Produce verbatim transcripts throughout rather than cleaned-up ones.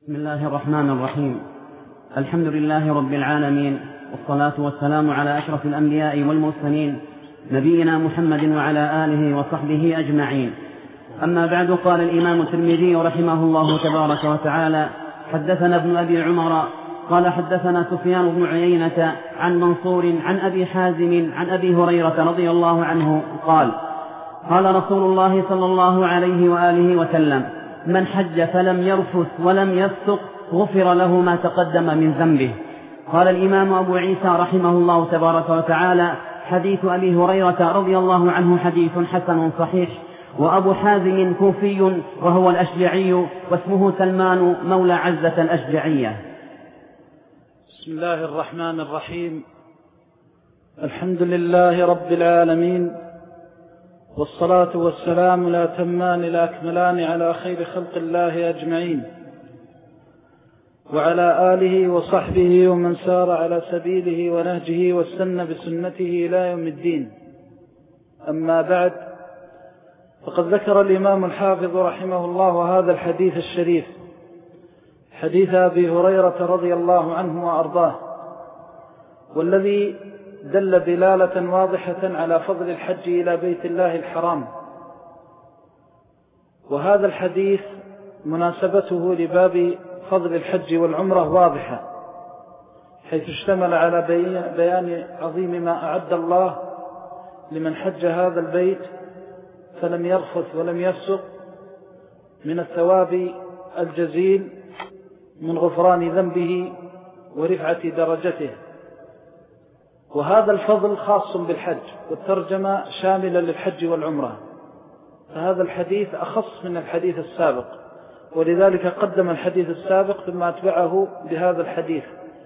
بسم الله الرحمن الرحيم. الحمد لله رب العالمين، والصلاة والسلام على أشرف الأنبياء والمرسلين نبينا محمد وعلى آله وصحبه أجمعين. أما بعد، قال الإمام الترمذي رحمه الله تبارك وتعالى: حدثنا ابن أبي عمر قال حدثنا سفيان بن عيينة عن منصور عن أبي حازم عن أبي هريرة رضي الله عنه قال: قال رسول الله صلى الله عليه وآله وسلم: من حج فلم يرفث ولم يفسق غفر له ما تقدم من ذنبه. قال الإمام أبو عيسى رحمه الله تبارك وتعالى: حديث أبي هريرة رضي الله عنه حديث حسن صحيح. وأبو حازم كوفي وهو الأشجعي، واسمه سلمان مولى عزة الأشجعية. بسم الله الرحمن الرحيم. الحمد لله رب العالمين، والصلاة والسلام لا تمان لا أكملان على خير خلق الله أجمعين، وعلى آله وصحبه ومن سار على سبيله ونهجه واستنى بسنته إلى يوم الدين. أما بعد، فقد ذكر الإمام الحافظ رحمه الله هذا الحديث الشريف، حديث أبي هريرة رضي الله عنه وأرضاه، والذي دل دلالة واضحة على فضل الحج إلى بيت الله الحرام. وهذا الحديث مناسبته لباب فضل الحج والعمرة واضحة، حيث اشتمل على بيان عظيم ما أعد الله لمن حج هذا البيت فلم يرفث ولم يفسق من الثواب الجزيل من غفران ذنبه ورفعة درجته. وهذا الفضل خاص بالحج، والترجمة شاملة للحج والعمرة، فهذا الحديث أخص من الحديث السابق، ولذلك قدم الحديث السابق ثم أتبعه بهذا الحديث.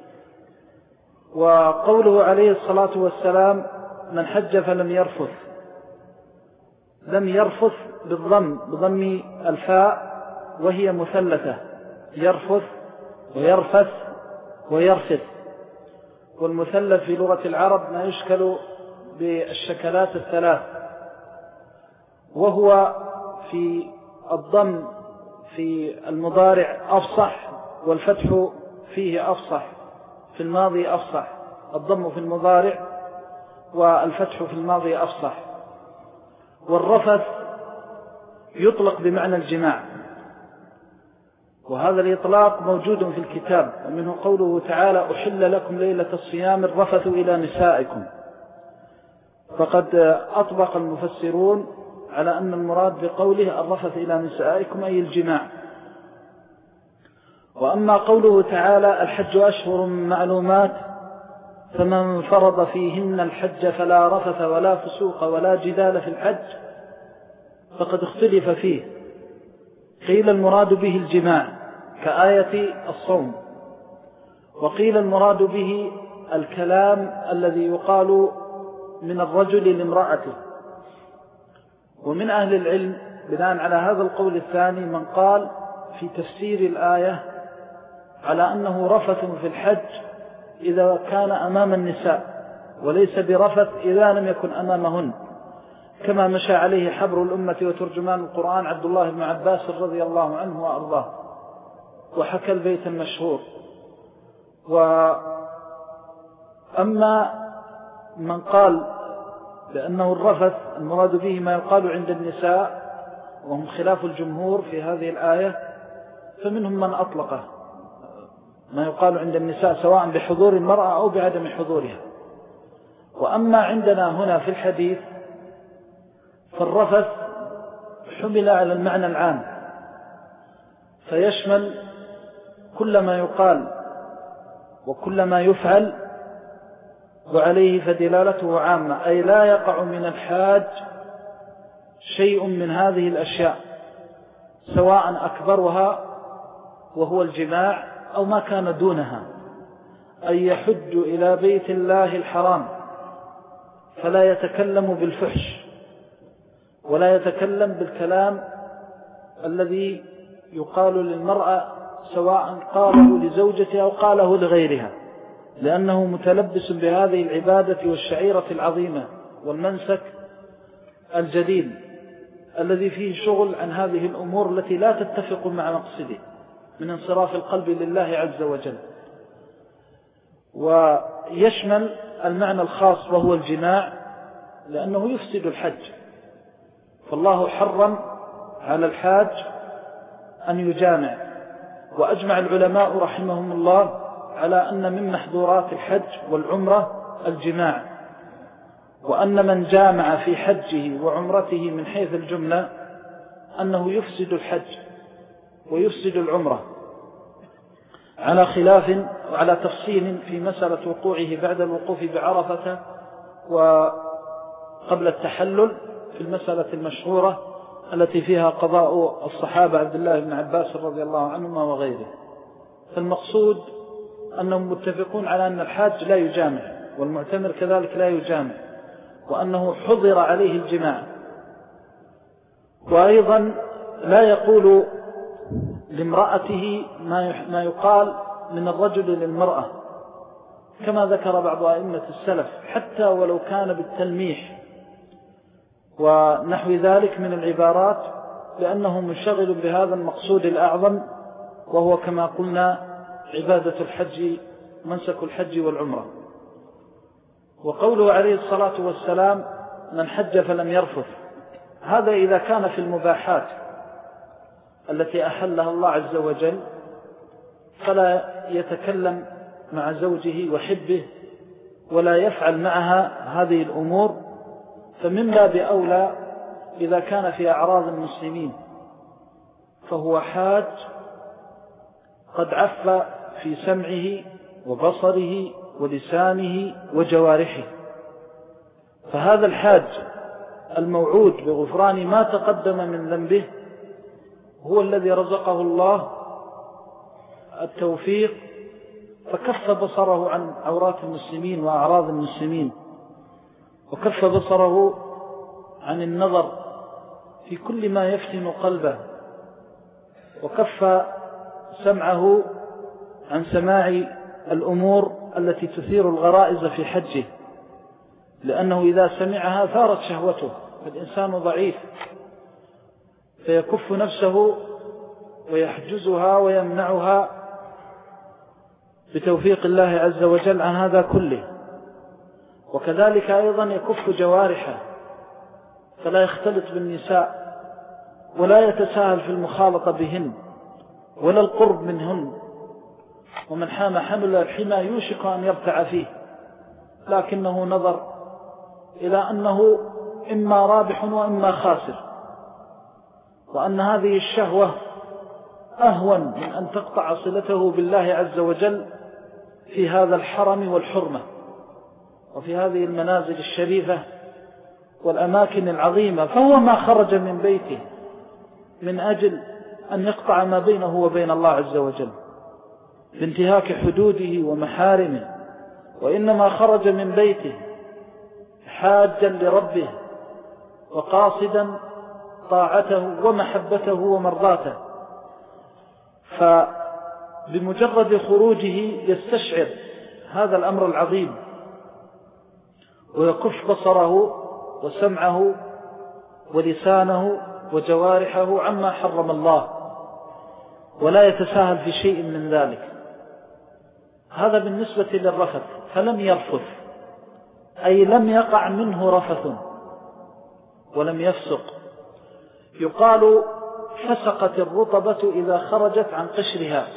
وقوله عليه الصلاة والسلام: من حج فلم يرفث، لم يرفث بالضم بضم الفاء وهي مثلثة، يرفث ويرفث ويرفث. والمثلث في لغة العرب ما يشكل بالشكلات الثلاث، وهو في الضم في المضارع أفصح، والفتح فيه أفصح، في الماضي أفصح. الضم في المضارع والفتح في الماضي أفصح. والرفث يطلق بمعنى الجماع، وهذا الإطلاق موجود في الكتاب، ومنه قوله تعالى: أحل لكم ليلة الصيام الرفث إلى نسائكم. فقد أطبق المفسرون على أن المراد بقوله الرفث إلى نسائكم أي الجماع. وأما قوله تعالى: الحج أشهر معلومات، فمن فرض فيهن الحج فلا رفث ولا فسوق ولا جدال في الحج، فقد اختلف فيه. قيل المراد به الجماع كآية الصوم، وقيل المراد به الكلام الذي يقال من الرجل لامرأته. ومن أهل العلم بناء على هذا القول الثاني من قال في تفسير الآية على أنه رفث في الحج إذا كان أمام النساء، وليس برفث إذا لم يكن أمامهن، كما مشى عليه حبر الأمة وترجمان القرآن عبد الله بن عباس رضي الله عنه وأرضاه، وحكى البيت المشهور. وأما من قال بأنه الرفث المراد به ما يقال عند النساء، وهم خلاف الجمهور في هذه الآية، فمنهم من أطلقه ما يقال عند النساء سواء بحضور المرأة أو بعدم حضورها. وأما عندنا هنا في الحديث فالرفث حمل على المعنى العام، فيشمل كل ما يقال وكل ما يفعل، وعليه فدلالته عامة، أي لا يقع من الحاج شيء من هذه الأشياء، سواء أكبرها وهو الجماع أو ما كان دونها، أي يحج إلى بيت الله الحرام فلا يتكلم بالفحش ولا يتكلم بالكلام الذي يقال للمرأة، سواء قاله لزوجته أو قاله لغيرها، لأنه متلبس بهذه العبادة والشعيرة العظيمة والمنسك الجليل الذي فيه شغل عن هذه الأمور التي لا تتفق مع مقصده. من انصراف القلب لله عز وجل. ويشمل المعنى الخاص وهو الجماع، لأنه يفسد الحج، فالله حرم على الحاج أن يجامع. وأجمع العلماء رحمهم الله على أن من محظورات الحج والعمرة الجماع، وأن من جامع في حجه وعمرته من حيث الجملة أنه يفسد الحج ويفسد العمرة، على خلاف وعلى تفصيل في مسألة وقوعه بعد الوقوف بعرفة وقبل التحلل في المسألة المشهورة التي فيها قضاء الصحابة عبد الله بن عباس رضي الله عنهما وغيره. فالمقصود أنهم متفقون على أن الحاج لا يجامع، والمعتمر كذلك لا يجامع، وأنه حظر عليه الجماع. وأيضا لا يقول لامرأته ما يقال من الرجل للمرأة، كما ذكر بعض أئمة السلف، حتى ولو كان بالتلميح ونحو ذلك من العبارات، لأنه منشغل بهذا المقصود الأعظم، وهو كما قلنا عبادة الحج، منسك الحج والعمرة. وقوله عليه الصلاة والسلام من حج فلم يرفث، هذا إذا كان في المباحات التي أحلها الله عز وجل، فلا يتكلم مع زوجه وحبه ولا يفعل معها هذه الأمور، فمن باب أولى إذا كان في أعراض المسلمين، فهو حاج قد عف في سمعه وبصره ولسانه وجوارحه. فهذا الحاج الموعود بغفران ما تقدم من ذنبه هو الذي رزقه الله التوفيق فكف بصره عن عورات المسلمين وأعراض المسلمين، وكف بصره عن النظر في كل ما يفتن قلبه، وكف سمعه عن سماع الأمور التي تثير الغرائز في حجه، لأنه إذا سمعها ثارت شهوته، فالإنسان ضعيف فيكف نفسه ويحجزها ويمنعها بتوفيق الله عز وجل عن هذا كله. وكذلك أيضا يكف جوارحه فلا يختلط بالنساء ولا يتساهل في المخالطة بهن ولا القرب منهن، ومن حام حمل الحمى يوشك أن يرتع فيه، لكنه نظر إلى أنه إما رابح وإما خاسر، وأن هذه الشهوة أهون من أن تقطع صلته بالله عز وجل في هذا الحرم والحرمة وفي هذه المنازل الشريفة والأماكن العظيمة. فهو ما خرج من بيته من أجل أن يقطع ما بينه وبين الله عز وجل بانتهاك حدوده ومحارمه، وإنما خرج من بيته حاجا لربه وقاصدا طاعته ومحبته ومرضاته. فبمجرد خروجه يستشعر هذا الأمر العظيم ويكف بصره وسمعه ولسانه وجوارحه عما حرم الله، ولا يتساهل في شيء من ذلك. هذا بالنسبة للرفث. فلم يرفث أي لم يقع منه رفث ولم يفسق. يقال فسقت الرطبة إذا خرجت عن قشرها،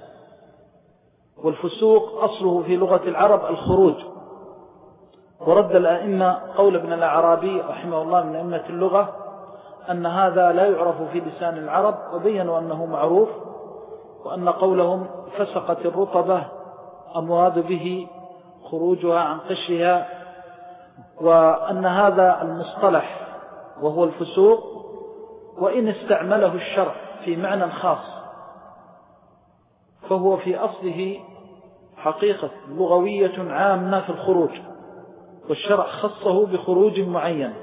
والفسوق أصله في لغة العرب الخروج. ورد الأئمة قول ابن الأعرابي رحمه الله من أئمة اللغة أن هذا لا يعرف في لسان العرب، وبينوا أنه معروف، وأن قولهم فسقت الرطبة أمراد به خروجها عن قشرها، وأن هذا المصطلح وهو الفسوق وإن استعمله الشرع في معنى خاص فهو في أصله حقيقة لغوية عامة في الخروج، والشرع خصه بخروج معين.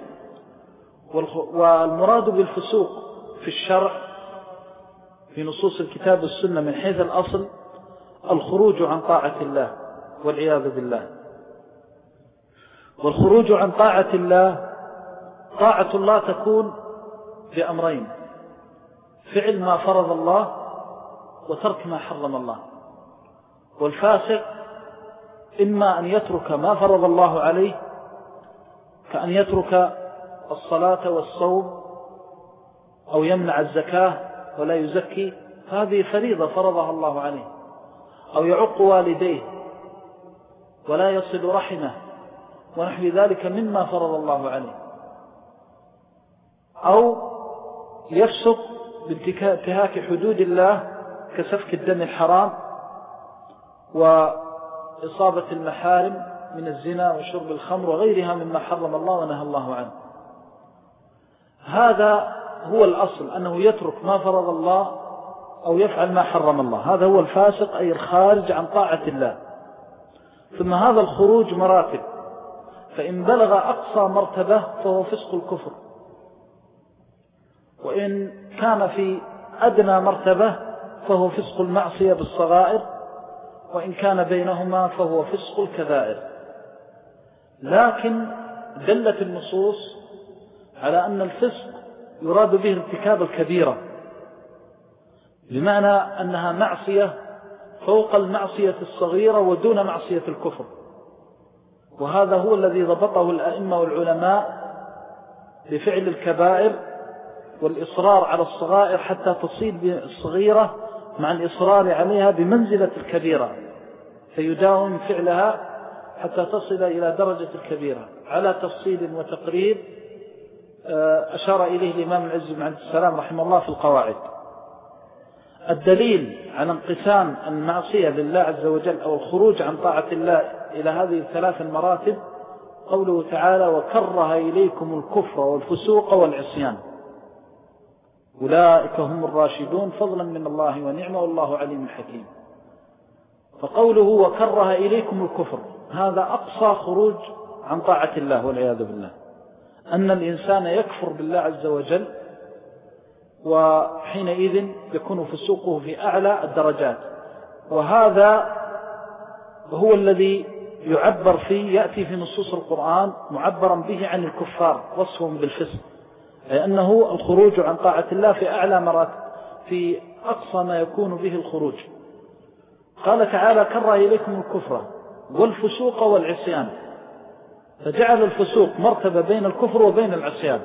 والمراد بالفسوق في الشرع في نصوص الكتاب والسنة من حيث الأصل الخروج عن طاعة الله والعياذ بالله. والخروج عن طاعة الله، طاعة الله تكون بأمرين: فعل ما فرض الله وترك ما حرم الله. والفاسق إما أن يترك ما فرض الله عليه، كأن يترك الصلاة والصوم، أو يمنع الزكاة ولا يزكي، هذه فريضة فرضها الله عليه، أو يعق والديه ولا يصل رحمه ونحو ذلك مما فرض الله عليه، أو يفسق بانتهاك حدود الله كسفك الدم الحرام وإصابة المحارم من الزنا وشرب الخمر وغيرها مما حرم الله ونهى الله عنه. هذا هو الأصل، أنه يترك ما فرض الله أو يفعل ما حرم الله، هذا هو الفاسق، أي الخارج عن طاعة الله. ثم هذا الخروج مراتب، فإن بلغ أقصى مرتبة فهو فسق الكفر، وإن كان في أدنى مرتبة فهو فسق المعصية بالصغائر، وإن كان بينهما فهو فسق الكبائر. لكن دلت النصوص على أن الفسق يراد به ارتكاب الكبيرة، بمعنى أنها معصية فوق المعصية الصغيرة ودون معصية الكفر. وهذا هو الذي ضبطه الأئمة والعلماء بفعل الكبائر والإصرار على الصغائر حتى تصيب الصغيرة مع الإصرار عليها بمنزلة الكبيرة، فيداوم فعلها حتى تصل إلى درجة الكبيرة على تفصيل وتقريب أشار إليه الإمام العز بن عبد السلام رحمه الله في القواعد. الدليل على انقسام المعصية لله عز وجل أو الخروج عن طاعة الله إلى هذه الثلاث المراتب قوله تعالى: وكره إليكم الكفر والفسوق والعصيان أولئك هم الراشدون فضلا من الله ونعمة والله عليم حكيم. فقوله وكره إليكم الكفر هذا أقصى خروج عن طاعة الله والعياذ بالله، أن الإنسان يكفر بالله عز وجل، وحينئذ يكون فسوقه في أعلى الدرجات. وهذا هو الذي يعبر فيه، يأتي في نصوص القرآن معبرا به عن الكفار وصفهم بالفسق، لأنه الخروج عن طاعة الله في أعلى مراتب، في أقصى ما يكون به الخروج. قال تعالى: كره إليكم الكفر والفسوق والعصيان، فجعل الفسوق مرتبة بين الكفر وبين العصيان،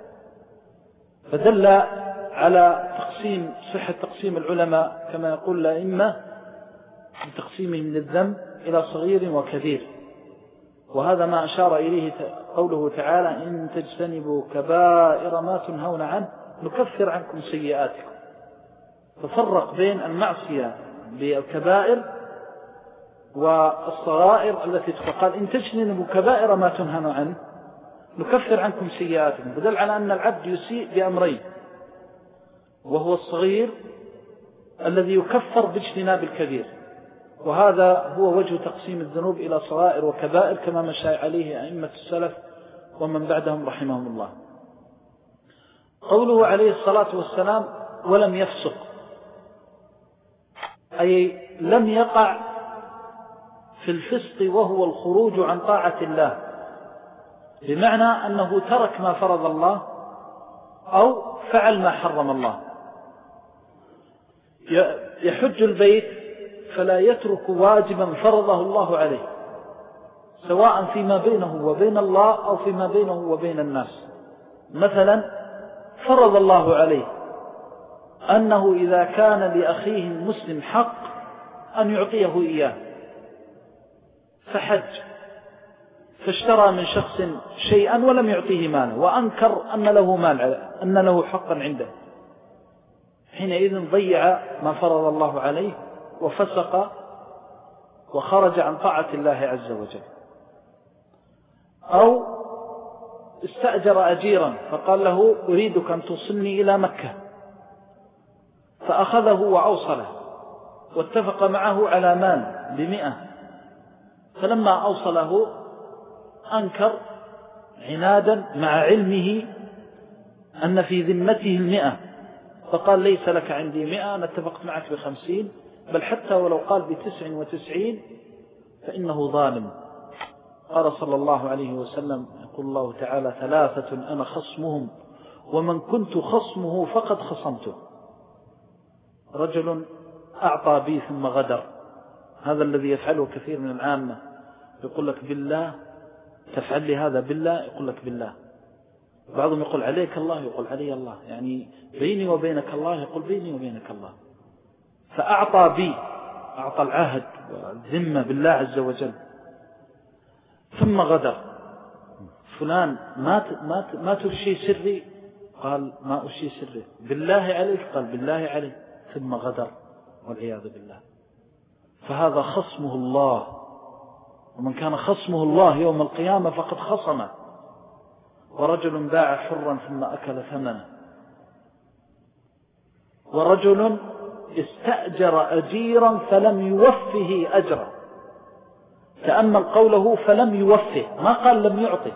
فدل على تقسيم صحة تقسيم العلماء كما يقول الأئمة بتقسيمه من الذنب إلى صغير وكبير. وهذا ما أشار إليه قوله تعالى: إن تجتنبوا كبائر ما تنهون عنه نكفر عنكم سيئاتكم. ففرق بين المعصية بالكبائر والصغائر التي تقال إن تجتنبوا كبائر ما تنهون عنه نكفر عنكم سيئاتكم، بدل على أن العبد يسيء بأمرين، وهو الصغير الذي يكفر باجتناب الكبير، وهذا هو وجه تقسيم الذنوب إلى صغائر وكبائر كما مشى عليه أئمة السلف ومن بعدهم رحمهم الله. قوله عليه الصلاة والسلام: ولم يفسق، أي لم يقع في الفسق وهو الخروج عن طاعة الله، بمعنى أنه ترك ما فرض الله أو فعل ما حرم الله. يحج البيت فلا يترك واجبا فرضه الله عليه، سواء فيما بينه وبين الله أو فيما بينه وبين الناس. مثلا فرض الله عليه أنه إذا كان لأخيه المسلم حق أن يعطيه إياه، فحج فاشترى من شخص شيئا ولم يعطيه ماله، وأنكر أن له مال، أن له حقا عنده، حينئذ ضيع ما فرض الله عليه وفسق وخرج عن طاعة الله عز وجل. أو استأجر أجيرا فقال له: أريدك أن توصلني إلى مكة، فأخذه وأوصله واتفق معه على مال بمئة، فلما أوصله أنكر عنادا مع علمه أن في ذمته المئة، فقال: ليس لك عندي مئة، أنا اتفقت معك بخمسين، بل حتى ولو قال بتسع وتسعين فإنه ظالم. قال صلى الله عليه وسلم: يقول الله تعالى: ثلاثة أنا خصمهم ومن كنت خصمه فقد خصمته: رجل أعطى بي ثم غدر. هذا الذي يفعله كثير من العامة، يقول لك بالله تفعل لي هذا بالله، يقول لك بالله. بعضهم يقول عليك الله، يقول علي الله، يعني بيني وبينك الله، يقول بيني وبينك الله. فأعطى بي، أعطى العهد والذمة بالله عز وجل، ثم غدر. فلان ما ما ما تفشي سري، قال ما أفشي سري. بالله عليك، قال بالله عليك، ثم غدر والعياذ بالله. فهذا خصمه الله، ومن كان خصمه الله يوم القيامة فقد خصمه. ورجل باع حرا ثم أكل ثمنه، ورجل استأجر أجيرا فلم يوفه أجرا. تأمل قوله فلم يوفه، ما قال لم يعطي.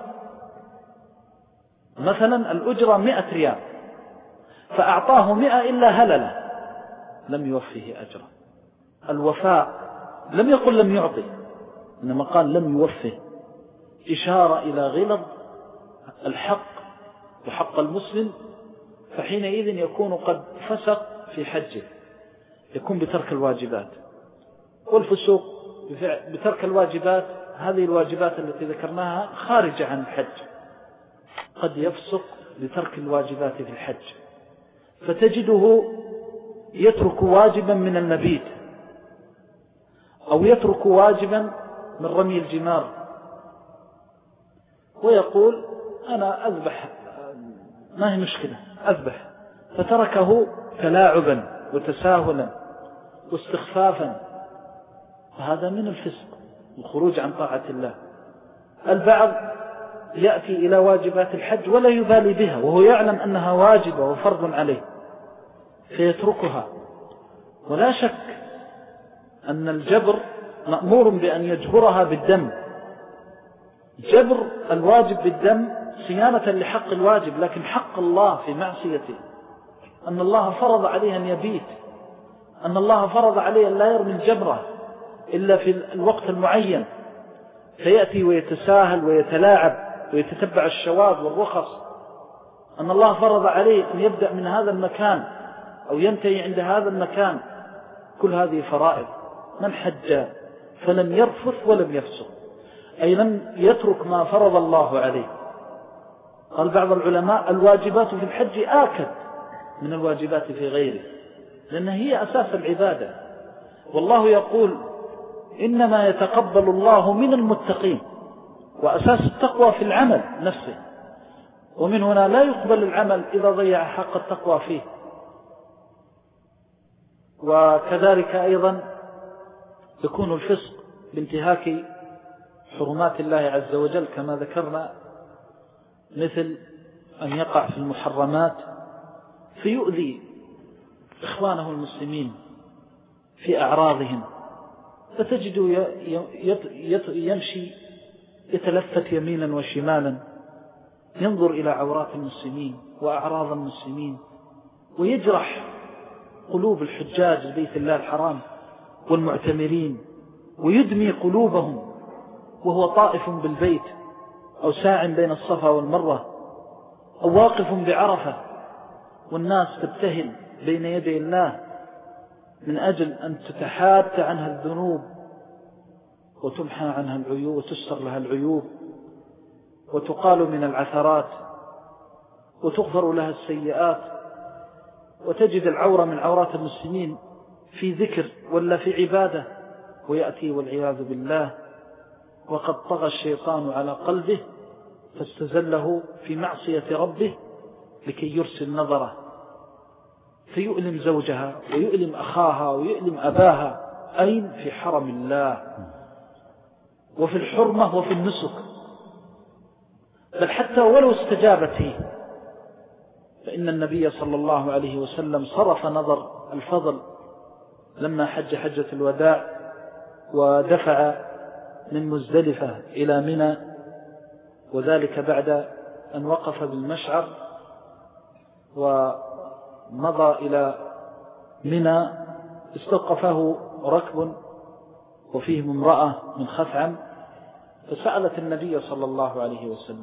مثلا الأجرة مئة ريال فأعطاه مئة إلا هلله، لم يوفه أجرا. الوفاء لم يقل لم يعطي، إنما قال لم يوفه، إشارة إلى غلظ الحق وحق المسلم. فحينئذ يكون قد فسق في حجه، يكون بترك الواجبات. والفسوق بترك الواجبات، هذه الواجبات التي ذكرناها خارجة عن الحج، قد يفسق بترك الواجبات في الحج، فتجده يترك واجبا من المبيت، أو يترك واجبا من رمي الجمار، ويقول أنا أذبح ما هي مشكلة أذبح، فتركه تلاعبا وتساهلا واستخفافا، فهذا من الفسق والخروج عن طاعة الله. البعض يأتي إلى واجبات الحج ولا يبالي بها، وهو يعلم أنها واجبة وفرض عليه فيتركها. ولا شك أن الجبر مأمور بأن يجبرها بالدم، جبر الواجب بالدم صيانة لحق الواجب، لكن حق الله في معصيته، أن الله فرض عليه أن يبيت، أن الله فرض عليه أن لا يرمي الجبرة إلا في الوقت المعين، فيأتي ويتساهل ويتلاعب ويتتبع الشواذ والرخص، أن الله فرض عليه أن يبدأ من هذا المكان أو ينتهي عند هذا المكان. كل هذه فرائض. من حج فلم يرفث ولم يفسق، أي لم يترك ما فرض الله عليه. قال بعض العلماء الواجبات في الحج آكد من الواجبات في غيره، لأنها هي أساس العبادة. والله يقول إنما يتقبل الله من المتقين، وأساس التقوى في العمل نفسه، ومن هنا لا يقبل العمل إذا ضيع حق التقوى فيه. وكذلك أيضا يكون الفسق بانتهاك حرمات الله عز وجل كما ذكرنا، مثل أن يقع في المحرمات فيؤذي إخوانه المسلمين في أعراضهم، فتجده يمشي يتلفت يمينا وشمالا، ينظر إلى عورات المسلمين وأعراض المسلمين، ويجرح قلوب الحجاج لبيت الله الحرام والمعتمرين، ويدمي قلوبهم وهو طائف بالبيت أو ساع بين الصفا والمروة أو واقف بعرفة، والناس تبتهل بين يدي الله من أجل أن تتحات عنها الذنوب وتمحى عنها العيوب وتستر لها العيوب وتقال من العثرات وتغفر لها السيئات، وتجد العورة من عورات المسلمين في ذكر ولا في عبادة، ويأتي والعياذ بالله وقد طغى الشيطان على قلبه فاستزله في معصية ربه لكي يرسل نظره، فيؤلم زوجها ويؤلم أخاها ويؤلم أباها، أين؟ في حرم الله وفي الحرمة وفي النسك. بل حتى ولو استجابت هي، فإن النبي صلى الله عليه وسلم صرف نظر الفضل لما حج حجة الوداع ودفع من مزدلفة إلى منى، وذلك بعد أن وقف بالمشعر ومضى إلى منى، استوقفه ركب وفيهم امرأة من خثعم، فسألت النبي صلى الله عليه وسلم.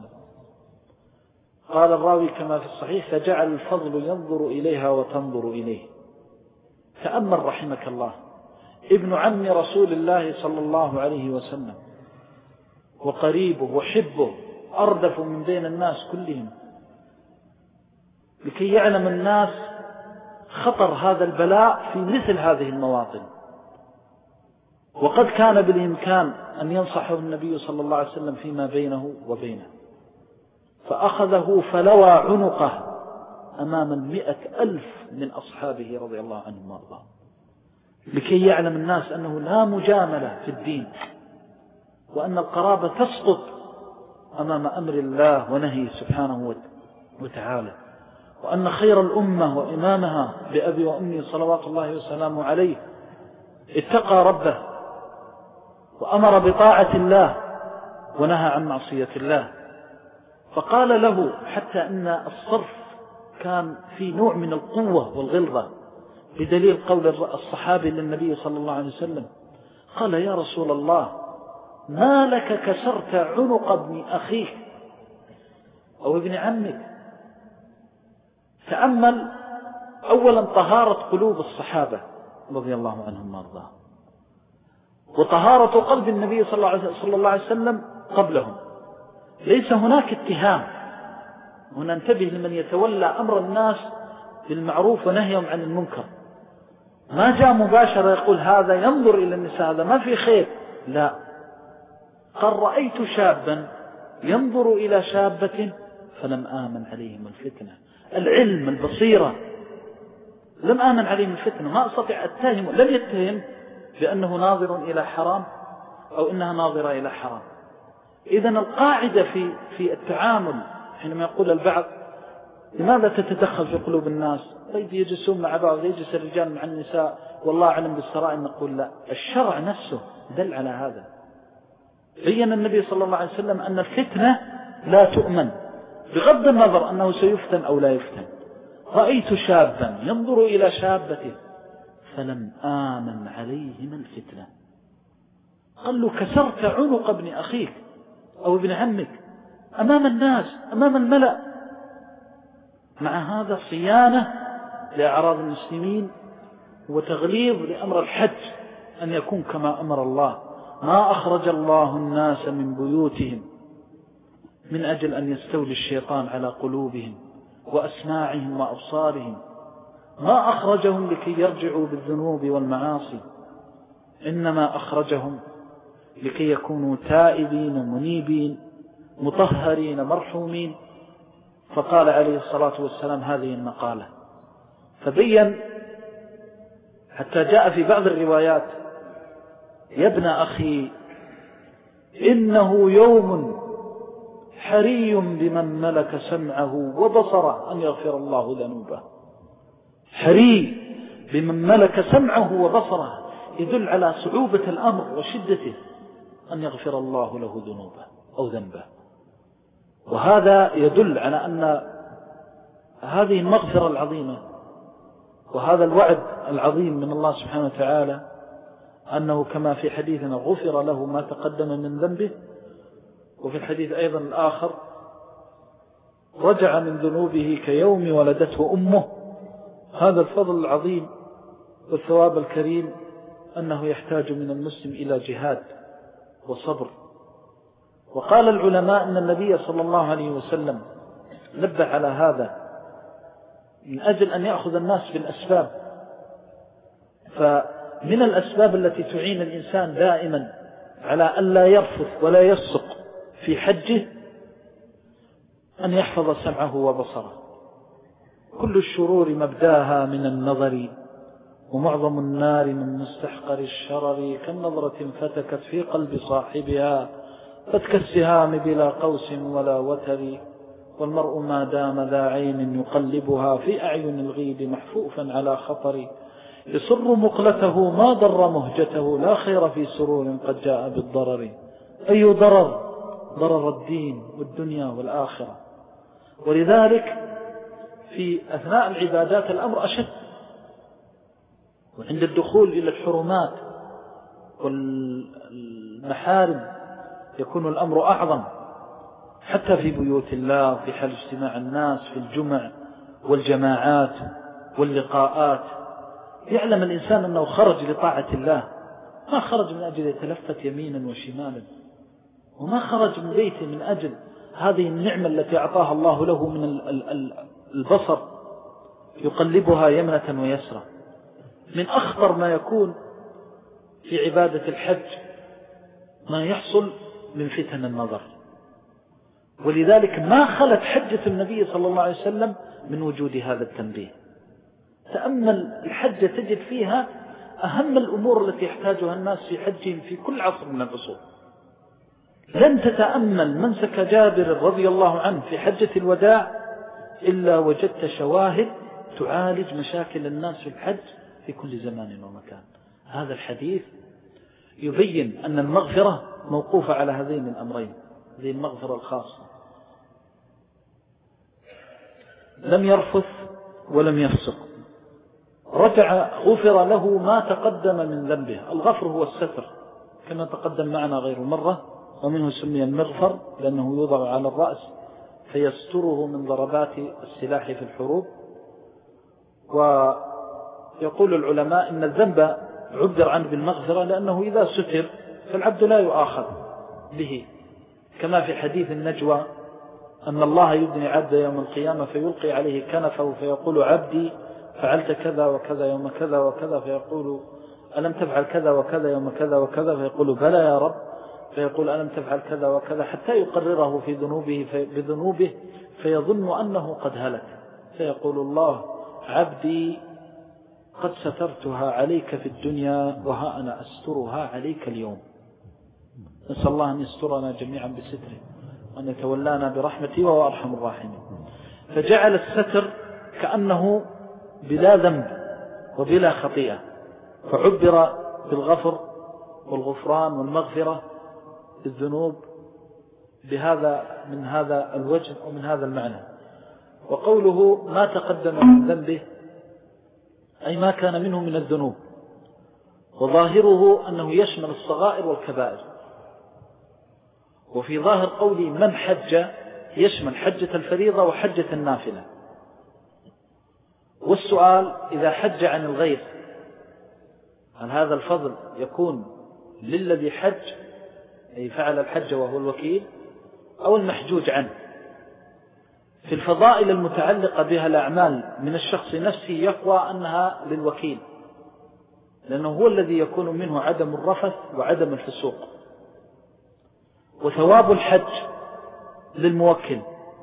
قال الراوي كما في الصحيح: فجعل الفضل ينظر إليها وتنظر إليه، تأمل رحمك الله، ابن عم رسول الله صلى الله عليه وسلم وقريبه وحبه أردف من بين الناس كلهم، لكي يعلم الناس خطر هذا البلاء في مثل هذه المواطن. وقد كان بالإمكان أن ينصحه النبي صلى الله عليه وسلم فيما بينه وبينه، فأخذه فلوى عنقه أمام المئة ألف من أصحابه رضي الله عنهم وارضاه، لكي يعلم الناس أنه لا مجاملة في الدين، وأن القرابة تسقط أمام أمر الله ونهيه سبحانه وتعالى، وأن خير الأمة وإمامها بأبي وأمي صلوات الله وسلامه عليه اتقى ربه وأمر بطاعة الله ونهى عن معصية الله. فقال له، حتى أن الصرف كان في نوع من القوة والغلظة بدليل قول الصحابي للنبي صلى الله عليه وسلم، قال: يا رسول الله، ما لك كسرت عنق ابن أخيك أو ابن عمك؟ تأمل أولا طهارة قلوب الصحابة رضي الله عنهم وارضاهم، وطهارة قلب النبي صلى الله عليه وسلم قبلهم. ليس هناك اتهام. هنا انتبه لمن يتولى أمر الناس بالمعروف ونهيهم عن المنكر، ما جاء مباشرة يقول هذا ينظر إلى النساء، هذا ما في خير، لا. قال: رأيت شابا ينظر إلى شابة فلم آمن عليهم الفتنة. العلم، البصيرة، لم آمن عليهم الفتنة، ما أستطيع أتهم. لم يتهم بأنه ناظر إلى حرام أو إنها ناظرة إلى حرام. إذن القاعدة في في التعامل، حينما يقول البعض: لماذا تتدخل في قلوب الناس؟ طيب يجلسون مع بعض، يجلس الرجال مع النساء والله أعلم بالسرائر. نقول: لا، الشرع نفسه دل على هذا. بين النبي صلى الله عليه وسلم أن الفتنة لا تؤمن بغض النظر أنه سيفتن أو لا يفتن. رأيت شابا ينظر إلى شابته فلم آمن عليهم الفتنة. قال له: كسرت عنق ابن أخيك أو ابن عمك أمام الناس، أمام الملأ. مع هذا صيانة لأعراض المسلمين وتغليظ لأمر الحج أن يكون كما أمر الله. ما أخرج الله الناس من بيوتهم من أجل أن يستولي الشيطان على قلوبهم وأسماعهم وأبصارهم، ما أخرجهم لكي يرجعوا بالذنوب والمعاصي، إنما أخرجهم لكي يكونوا تائبين منيبين مطهرين مرحومين. فقال عليه الصلاة والسلام هذه المقالة، فبين حتى جاء في بعض الروايات: يا ابن أخي، إنه يوم حري بمن ملك سمعه وبصره أن يغفر الله ذنوبه. حري بمن ملك سمعه وبصره يدل على صعوبة الأمر وشدته، أن يغفر الله له ذنوبه أو ذنبه. وهذا يدل على أن هذه المغفرة العظيمة وهذا الوعد العظيم من الله سبحانه وتعالى، أنه كما في حديثنا غفر له ما تقدم من ذنبه، وفي الحديث أيضا الآخر رجع من ذنوبه كيوم ولدته أمه. هذا الفضل العظيم والثواب الكريم أنه يحتاج من المسلم إلى جهاد وصبر. وقال العلماء أن النبي صلى الله عليه وسلم نبه على هذا من أجل أن يأخذ الناس بالأسباب. فمن الأسباب التي تعين الإنسان دائما على أن لا يرفث ولا يفسق في حجه أن يحفظ سمعه وبصره. كل الشرور مبداها من النظر، ومعظم النار من مستحقر الشرر، كالنظرة فتكت في قلب صاحبها فتك السهام بلا قوس ولا وتر، والمرء ما دام ذا عين يقلبها في أعين الغيب محفوفا على خطر، يسر مقلته ما ضر مهجته، لا خير في سرور قد جاء بالضرر. أي ضرر؟ ضرر الدين والدنيا والآخرة. ولذلك في أثناء العبادات الأمر أشد، وعند الدخول إلى الحرمات والمحارم يكون الأمر أعظم، حتى في بيوت الله وفي حال اجتماع الناس في الجمع والجماعات واللقاءات يعلم الإنسان أنه خرج لطاعة الله، ما خرج من أجل يتلفت يمينا وشمالا، وما خرج من بيته من أجل هذه النعمة التي أعطاها الله له من البصر يقلبها يمنة ويسرى. من أخطر ما يكون في عبادة الحج ما يحصل من فتن النظر، ولذلك ما خلت حجة النبي صلى الله عليه وسلم من وجود هذا التنبيه. تأمل الحجة تجد فيها أهم الأمور التي يحتاجها الناس في حجهم في كل عصر من العصور. لن تتأمل منسك جابر رضي الله عنه في حجة الوداع إلا وجدت شواهد تعالج مشاكل الناس في الحج في كل زمان ومكان. هذا الحديث يبين أن المغفرة موقوفة على هذين الأمرين، هذه المغفرة الخاصة. لم يرفث ولم يفسق، رجع غفر له ما تقدم من ذنبه. الغفر هو الستر كما تقدم معنا غير مرة، ومنه سمي المغفر لأنه يوضع على الرأس فيستره من ضربات السلاح في الحروب. ويقول العلماء إن الذنب عبر عنه بالمغفرة لأنه إذا ستر فالعبد لا يؤاخذ به، كما في حديث النجوى أن الله يدني عبد يوم القيامة فيلقي عليه كنفه فيقول عبدي فعلت كذا وكذا يوم كذا وكذا، فيقول ألم تفعل كذا وكذا يوم كذا وكذا، فيقول بلى يا رب، فيقول ألم تفعل كذا وكذا، حتى يقرره في ذنوبه في بذنوبه فيظن أنه قد هلك، فيقول الله عبدي قد سترتها عليك في الدنيا وها أنا أسترها عليك اليوم. نسأل الله أن يسترنا جميعا بستره وأن يتولانا برحمته وهو أرحم الراحمين. فجعل الستر كأنه بلا ذنب وبلا خطيئة، فعبر بالغفر والغفران والمغفرة الذنوب بهذا من هذا الوجه ومن هذا المعنى. وقوله ما تقدم من ذنبه أي ما كان منه من الذنوب، وظاهره أنه يشمل الصغائر والكبائر. وفي ظاهر قولي من حج يشمل حجة الفريضة وحجة النافلة. والسؤال إذا حج عن الغير هل هذا الفضل يكون للذي حج أي فعل الحج وهو الوكيل أو المحجوج عنه؟ في الفضائل المتعلقة بها الأعمال من الشخص نفسه يقوى أنها للوكيل، لأنه هو الذي يكون منه عدم الرفث وعدم الفسوق. وثواب الحج للموكل.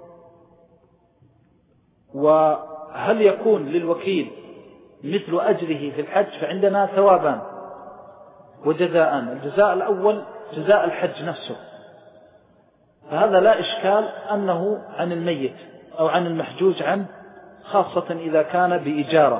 وهل يكون للوكيل مثل أجره في الحج؟ فعندنا ثوابان وجزاءان. الجزاء الأول جزاء الحج نفسه، فهذا لا إشكال أنه عن الميت أو عن المحجوج عنه، خاصة إذا كان بإجارة.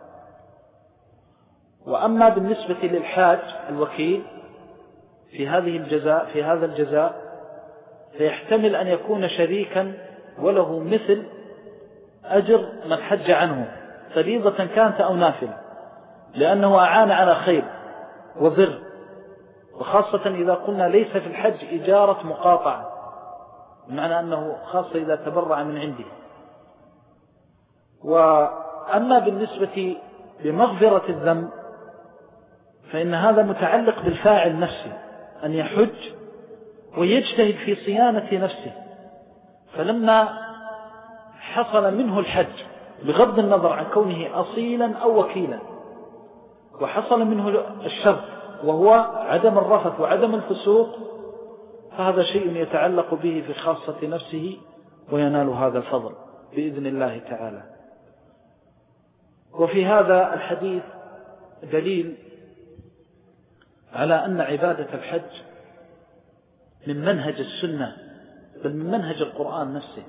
وأما بالنسبة للحاج الوكيل في هذه الجزاء في هذا الجزاء فيحتمل أن يكون شريكا وله مثل أجر من حج عنه فريضة كانت أو نافلة، لأنه أعان على خير وبر، وخاصة إذا قلنا ليس في الحج إجارة مقاطعة، بمعنى أنه خاصة إذا تبرع من عنده. وأما بالنسبة لمغفرة الذنب فإن هذا متعلق بالفاعل نفسه أن يحج ويجتهد في صيانة نفسه. فلما حصل منه الحج بغض النظر عن كونه أصيلا أو وكيلا، وحصل منه الشر وهو عدم الرفث وعدم الفسوق، فهذا شيء يتعلق به في خاصة نفسه وينال هذا الفضل بإذن الله تعالى. وفي هذا الحديث دليل على أن عبادة الحج من منهج السنة بل من منهج القرآن نفسه،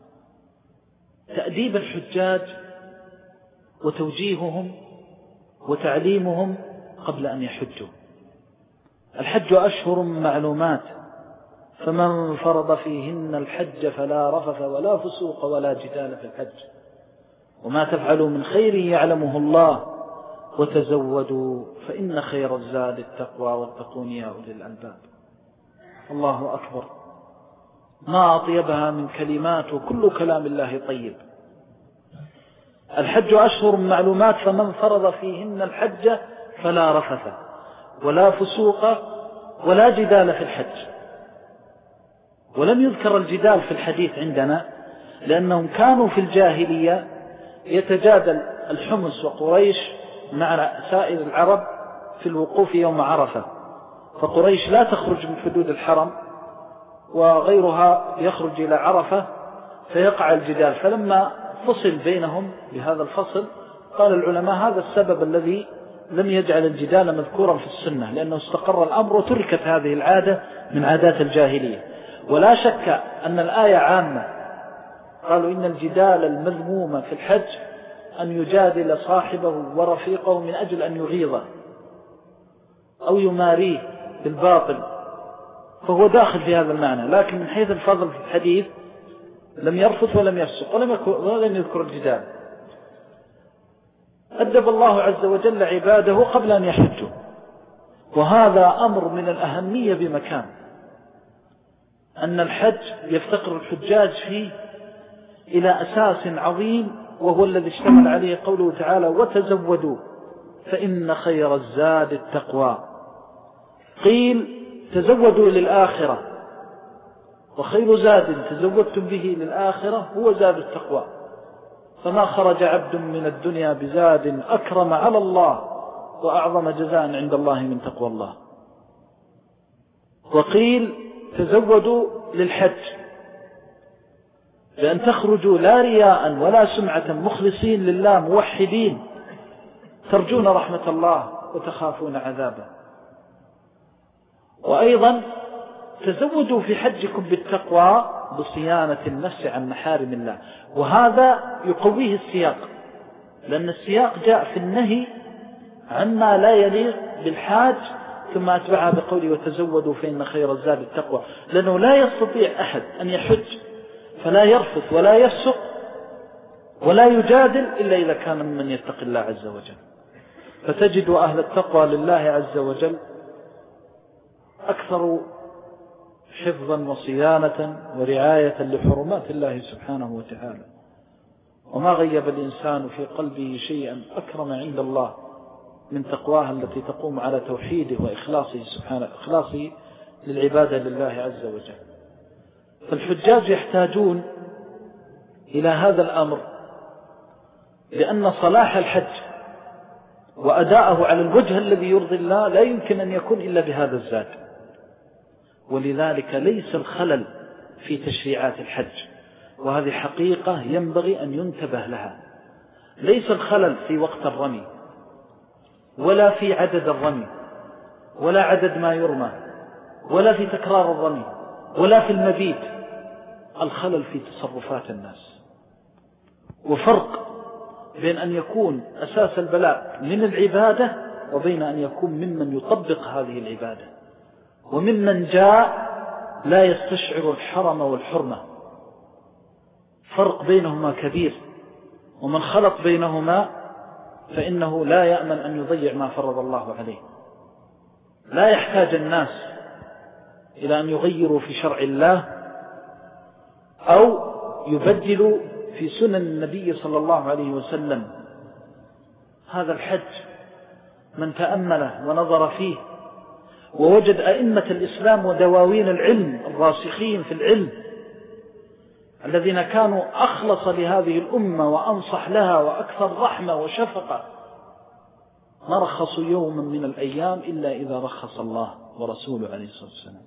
تأديب الحجاج وتوجيههم وتعليمهم قبل أن يحجوا. الحج أشهر معلومات فمن فرض فيهن الحج فلا رفث ولا فسوق ولا جدال في الحج وما تفعلوا من خير يعلمه الله وتزودوا فإن خير الزاد التقوى واتقون يا أولي الألباب. الله أكبر، ما أطيبها من كلمات وكل كلام الله طيب. الحج أشهر معلومات فمن فرض فيهن الحج فلا رفث ولا فسوق ولا جدال في الحج. ولم يذكر الجدال في الحديث عندنا لأنهم كانوا في الجاهلية يتجادل الحمص وقريش مع سائر العرب في الوقوف يوم عرفة، فقريش لا تخرج من حدود الحرم وغيرها يخرج إلى عرفة فيقع الجدال. فلما فصل بينهم بهذا الفصل قال العلماء هذا السبب الذي لم يجعل الجدال مذكورا في السنة، لأنه استقر الأمر وتركت هذه العادة من عادات الجاهلية. ولا شك أن الآية عامة، قالوا إن الجدال المذموم في الحج أن يجادل صاحبه ورفيقه من أجل أن يغيظه أو يماريه بالباطل، فهو داخل في هذا المعنى. لكن من حيث الفضل في الحديث لم يرفث ولم يفسق ولم يذكر الجدال. أدب الله عز وجل عباده قبل أن يحجوا، وهذا أمر من الأهمية بمكان، أن الحج يفتقر الحجاج فيه إلى أساس عظيم، وهو الذي اشتمل عليه قوله تعالى وتزودوا فإن خير الزاد التقوى. قيل تزودوا للآخرة، وخير زاد تزودتم به للآخرة هو زاد التقوى، فما خرج عبد من الدنيا بزاد أكرم على الله وأعظم جزاء عند الله من تقوى الله. وقيل تزودوا للحج، لأن تخرجوا لا رياء ولا سمعة مخلصين لله موحدين ترجون رحمة الله وتخافون عذابه. وأيضا تزودوا في حجكم بالتقوى بصيانة النفس عن محارم الله، وهذا يقويه السياق، لأن السياق جاء في النهي عما لا يليق بالحاج ثم أتبعها بقوله وتزودوا فإن خير الزاد التقوى، لأنه لا يستطيع أحد أن يحج فلا يرفث ولا يفسق ولا يجادل إلا إذا كان ممن يتقي الله عز وجل. فتجد أهل التقوى لله عز وجل أكثر حفظا وصيانة ورعاية لحرمات الله سبحانه وتعالى، وما غيب الإنسان في قلبه شيئا أكرم عند الله من تقواها التي تقوم على توحيده وإخلاصه سبحانه إخلاصه للعبادة لله عز وجل. فالحجاج يحتاجون إلى هذا الأمر، لأن صلاح الحج وأداءه على الوجه الذي يرضي الله لا يمكن أن يكون إلا بهذا الزاد. ولذلك ليس الخلل في تشريعات الحج، وهذه حقيقة ينبغي أن ينتبه لها. ليس الخلل في وقت الرمي ولا في عدد الرمي ولا عدد ما يرمى ولا في تكرار الرمي ولا في المبيت، الخلل في تصرفات الناس. وفرق بين أن يكون أساس البلاء من العبادة وبين أن يكون ممن يطبق هذه العبادة وممن جاء لا يستشعر الحرم والحرمة. فرق بينهما كبير، ومن خلط بينهما فإنه لا يأمن أن يضيع ما فرض الله عليه. لا يحتاج الناس إلى أن يغيروا في شرع الله أو يبدلوا في سنن النبي صلى الله عليه وسلم. هذا الحج من تأمله ونظر فيه ووجد أئمة الإسلام ودواوين العلم الراسخين في العلم الذين كانوا أخلص لهذه الأمة وأنصح لها وأكثر رحمة وشفقة، ما رخصوا يوما من الأيام إلا إذا رخص الله ورسوله عليه الصلاة والسلام.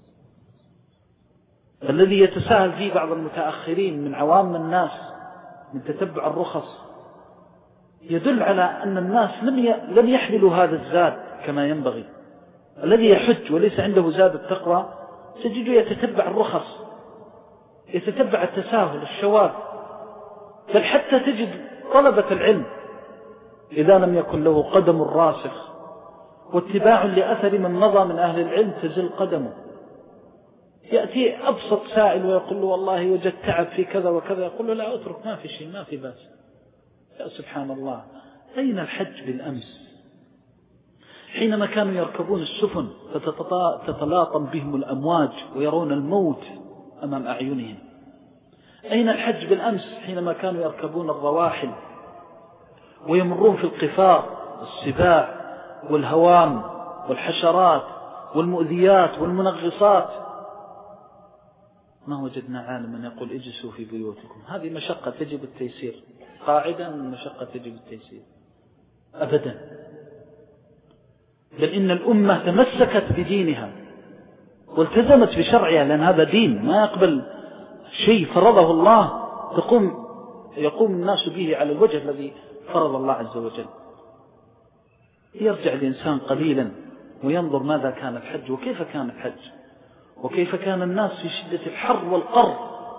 الذي يتساهل فيه بعض المتأخرين من عوام الناس من تتبع الرخص يدل على أن الناس لم يحملوا هذا الزاد كما ينبغي. الذي يحج وليس عنده زاد التقوى تجده يتتبع الرخص، يتتبع التساهل الشواذ، بل حتى تجد طلبة العلم إذا لم يكن له قدم راسخ واتباع لأثر من مضى من أهل العلم تزل قدمه. يأتي أبسط سائل ويقول له والله وجدت تعب في كذا وكذا، يقول له لا أترك، ما في شيء، ما في بأس. يا سبحان الله، أين الحج بالأمس حينما كانوا يركبون السفن فتتلاطم بهم الأمواج ويرون الموت أمام أعينهم؟ أين الحج بالأمس حينما كانوا يركبون الرواحل ويمرون في القفار والسباع والهوام والحشرات والمؤذيات والمنغصات، ما وجدنا عالما يقول اجلسوا في بيوتكم. هذه مشقة تجب التيسير، قاعدة من المشقة تجب التيسير أبدا. بل إن الأمة تمسكت بدينها والتزمت بشرعها، لأن هذا دين ما يقبل شيء فرضه الله تقوم يقوم الناس به على الوجه الذي فرض الله عز وجل. يرجع الإنسان قليلا وينظر ماذا كان الحج وكيف كان الحج وكيف كان الناس في شدة الحر والقر.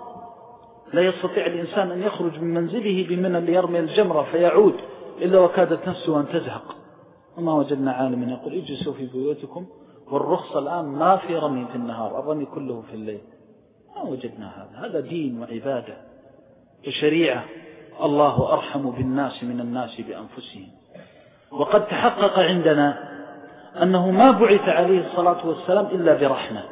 لا يستطيع الإنسان أن يخرج من منزله بمنى ليرمي الجمرة فيعود إلا وكادت نفسه أن تزهق. وما وجدنا عالما يقول اجلسوا في بيوتكم، والرخصة الآن ما في رمي في النهار، الرمي كله في الليل. ما وجدنا هذا. هذا دين وعبادة وشريعة. الله أرحم بالناس من الناس بأنفسهم. وقد تحقق عندنا أنه ما بعث عليه الصلاة والسلام إلا برحمة،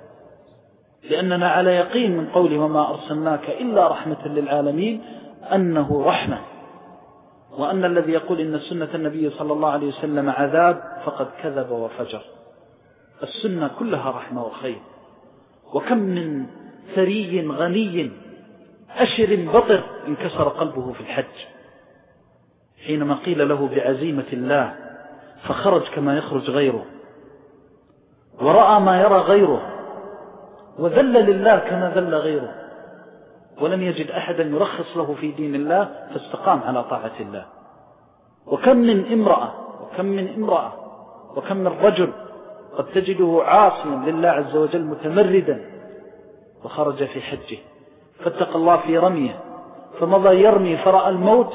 لأننا على يقين من قوله وما أرسلناك إلا رحمة للعالمين أنه رحمة، وأن الذي يقول إن سنة النبي صلى الله عليه وسلم عذاب فقد كذب وفجر. السنة كلها رحمة وخير. وكم من ثري غني أشر بطر انكسر قلبه في الحج حينما قيل له بعزيمة الله فخرج كما يخرج غيره، ورأى ما يرى غيره، وذل لله كما ذل غيره، ولم يجد أحدا يرخص له في دين الله فاستقام على طاعة الله. وكم من امرأة وكم من امرأة وكم من رجل قد تجده عاصيا لله عز وجل متمردا وخرج في حجه فاتقى الله في رميه فمضى يرمي فرأى الموت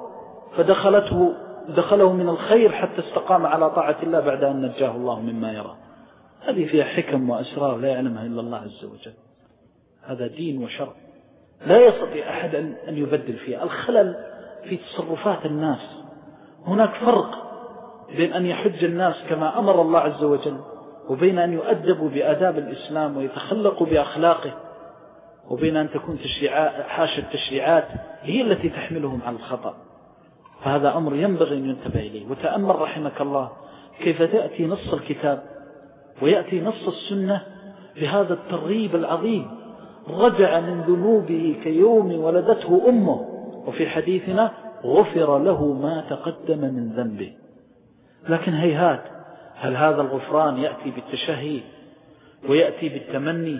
فدخلته دخله من الخير حتى استقام على طاعة الله بعد أن نجاه الله مما يرى. هذه فيها حكم وأسرار لا يعلمها إلا الله عز وجل. هذا دين وشرع لا يستطيع أحد أن يبدل فيها. الخلل في تصرفات الناس. هناك فرق بين أن يحج الناس كما أمر الله عز وجل وبين أن يؤدبوا بآداب الإسلام ويتخلقوا بأخلاقه، وبين أن تكون حاشا التشريعات هي التي تحملهم على الخطأ. فهذا أمر ينبغي أن ينتبه إليه. وتأمل رحمك الله كيف تأتي نص الكتاب ويأتي نص السنة بهذا الترغيب العظيم: رجع من ذنوبه كيوم ولدته أمه، وفي حديثنا غفر له ما تقدم من ذنبه. لكن هيهات، هل هذا الغفران يأتي بالتشهي ويأتي بالتمني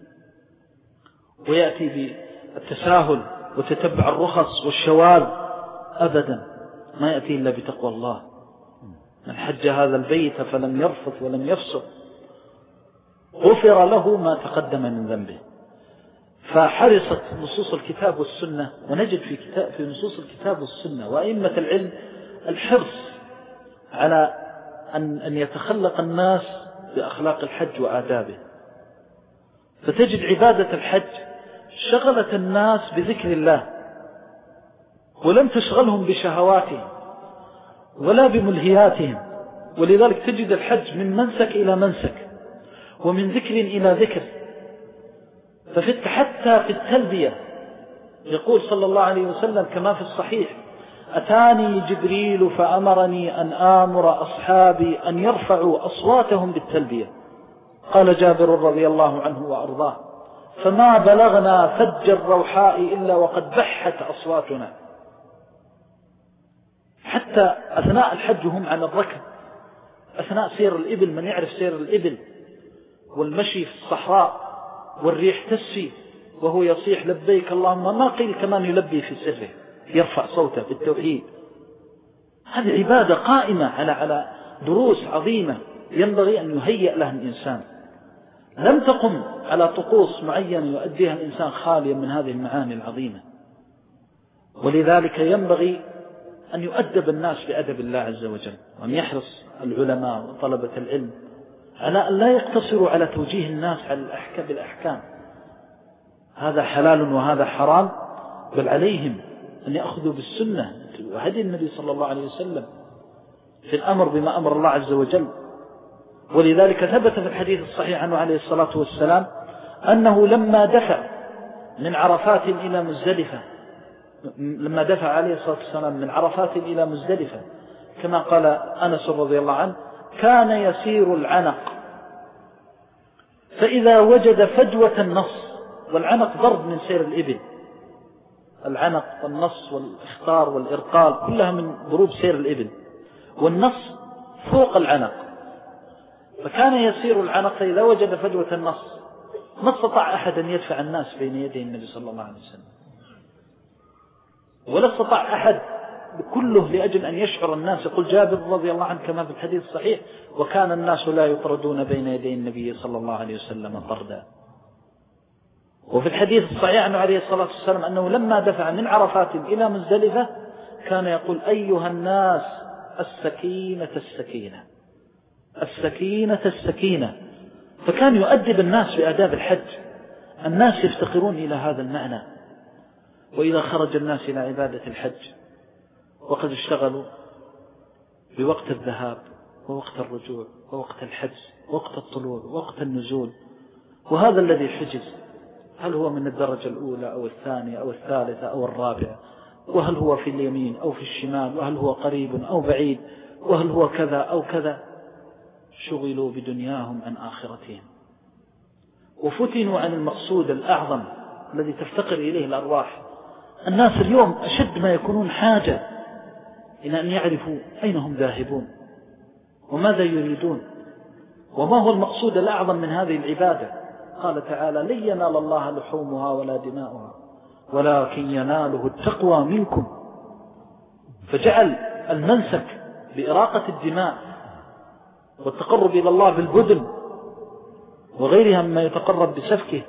ويأتي بالتساهل وتتبع الرخص والشواذ؟ أبدا، ما يأتي إلا بتقوى الله. من حج هذا البيت فلم يرفث ولم يفسق غفر له ما تقدم من ذنبه. فحرصت نصوص الكتاب والسنة، ونجد في, كتاب في نصوص الكتاب والسنة وأئمة العلم الحرص على أن, أن يتخلق الناس بأخلاق الحج وآدابه. فتجد عبادة الحج شغلت الناس بذكر الله ولم تشغلهم بشهواتهم ولا بملهياتهم، ولذلك تجد الحج من منسك إلى منسك ومن ذكر إلى ذكر. ففت حتى في التلبية يقول صلى الله عليه وسلم كما في الصحيح: أتاني جبريل فأمرني أن آمر أصحابي أن يرفعوا أصواتهم بالتلبية. قال جابر رضي الله عنه وأرضاه: فما بلغنا فج الروحاء إلا وقد بحت أصواتنا. حتى أثناء الحج هم على الركب، أثناء سير الإبل، من يعرف سير الإبل والمشي في الصحراء والريح تسي وهو يصيح لبيك اللهم، ما قيل كمان يلبي في سره، يرفع صوته بالتوحيد. هذه عبادة قائمة على على دروس عظيمة ينبغي أن يهيئ لها الإنسان. لم تقم على طقوس معينة يؤديها الإنسان خاليا من هذه المعاني العظيمة. ولذلك ينبغي أن يؤدب الناس بأدب الله عز وجل، وأن يحرص العلماء وطلبة العلم على أن لا يقتصروا على توجيه الناس على الأحكام بالأحكام، هذا حلال وهذا حرام، بل عليهم أن يأخذوا بالسنة وهدي النبي صلى الله عليه وسلم في الأمر بما أمر الله عز وجل. ولذلك ثبت في الحديث الصحيح عنه عليه الصلاة والسلام أنه لما دفع من عرفات إلى مزدلفة لما دفع عليه الصلاة والسلام من عرفات إلى مزدلفة كما قال أنس رضي الله عنه كان يسير العنق فإذا وجد فجوة النص، والعنق ضرب من سير الإبل، العنق والنص والإخطار والإرقال كلها من ضروب سير الإبل، والنص فوق العنق، فكان يسير العنق فإذا وجد فجوة النص ما استطاع أحد أن يدفع الناس بين يدي النبي صلى الله عليه وسلم، ولا استطاع أحد كله لأجل أن يشعر الناس. يقول جابر رضي الله عنه كما في الحديث الصحيح وكان الناس لا يطردون بين يدي النبي صلى الله عليه وسلم طردا. وفي الحديث الصحيح عنه عليه الصلاة والسلام أنه لما دفع من عرفات إلى مزدلفة كان يقول أيها الناس السكينة السكينة السكينة السكينة، فكان يؤدب الناس بآداب الحج. الناس يفتقرون إلى هذا المعنى. وإذا خرج الناس إلى عبادة الحج وقد اشتغلوا بوقت الذهاب ووقت الرجوع ووقت الحج ووقت الطلوع ووقت النزول، وهذا الذي حجز هل هو من الدرجة الأولى أو الثانية أو الثالثة أو الرابعة، وهل هو في اليمين أو في الشمال، وهل هو قريب أو بعيد، وهل هو كذا أو كذا، شغلوا بدنياهم عن آخرتهم وفتنوا عن المقصود الأعظم الذي تفتقر إليه الأرواح. الناس اليوم أشد ما يكونون حاجة إلى أن يعرفوا أين هم ذاهبون وماذا يريدون وما هو المقصود الأعظم من هذه العبادة. قال تعالى لن ينال الله لحومها ولا دماؤها ولكن يناله التقوى منكم، فجعل المنسك بإراقة الدماء والتقرب إلى الله بالبدن وغيرها مما يتقرب بسفكه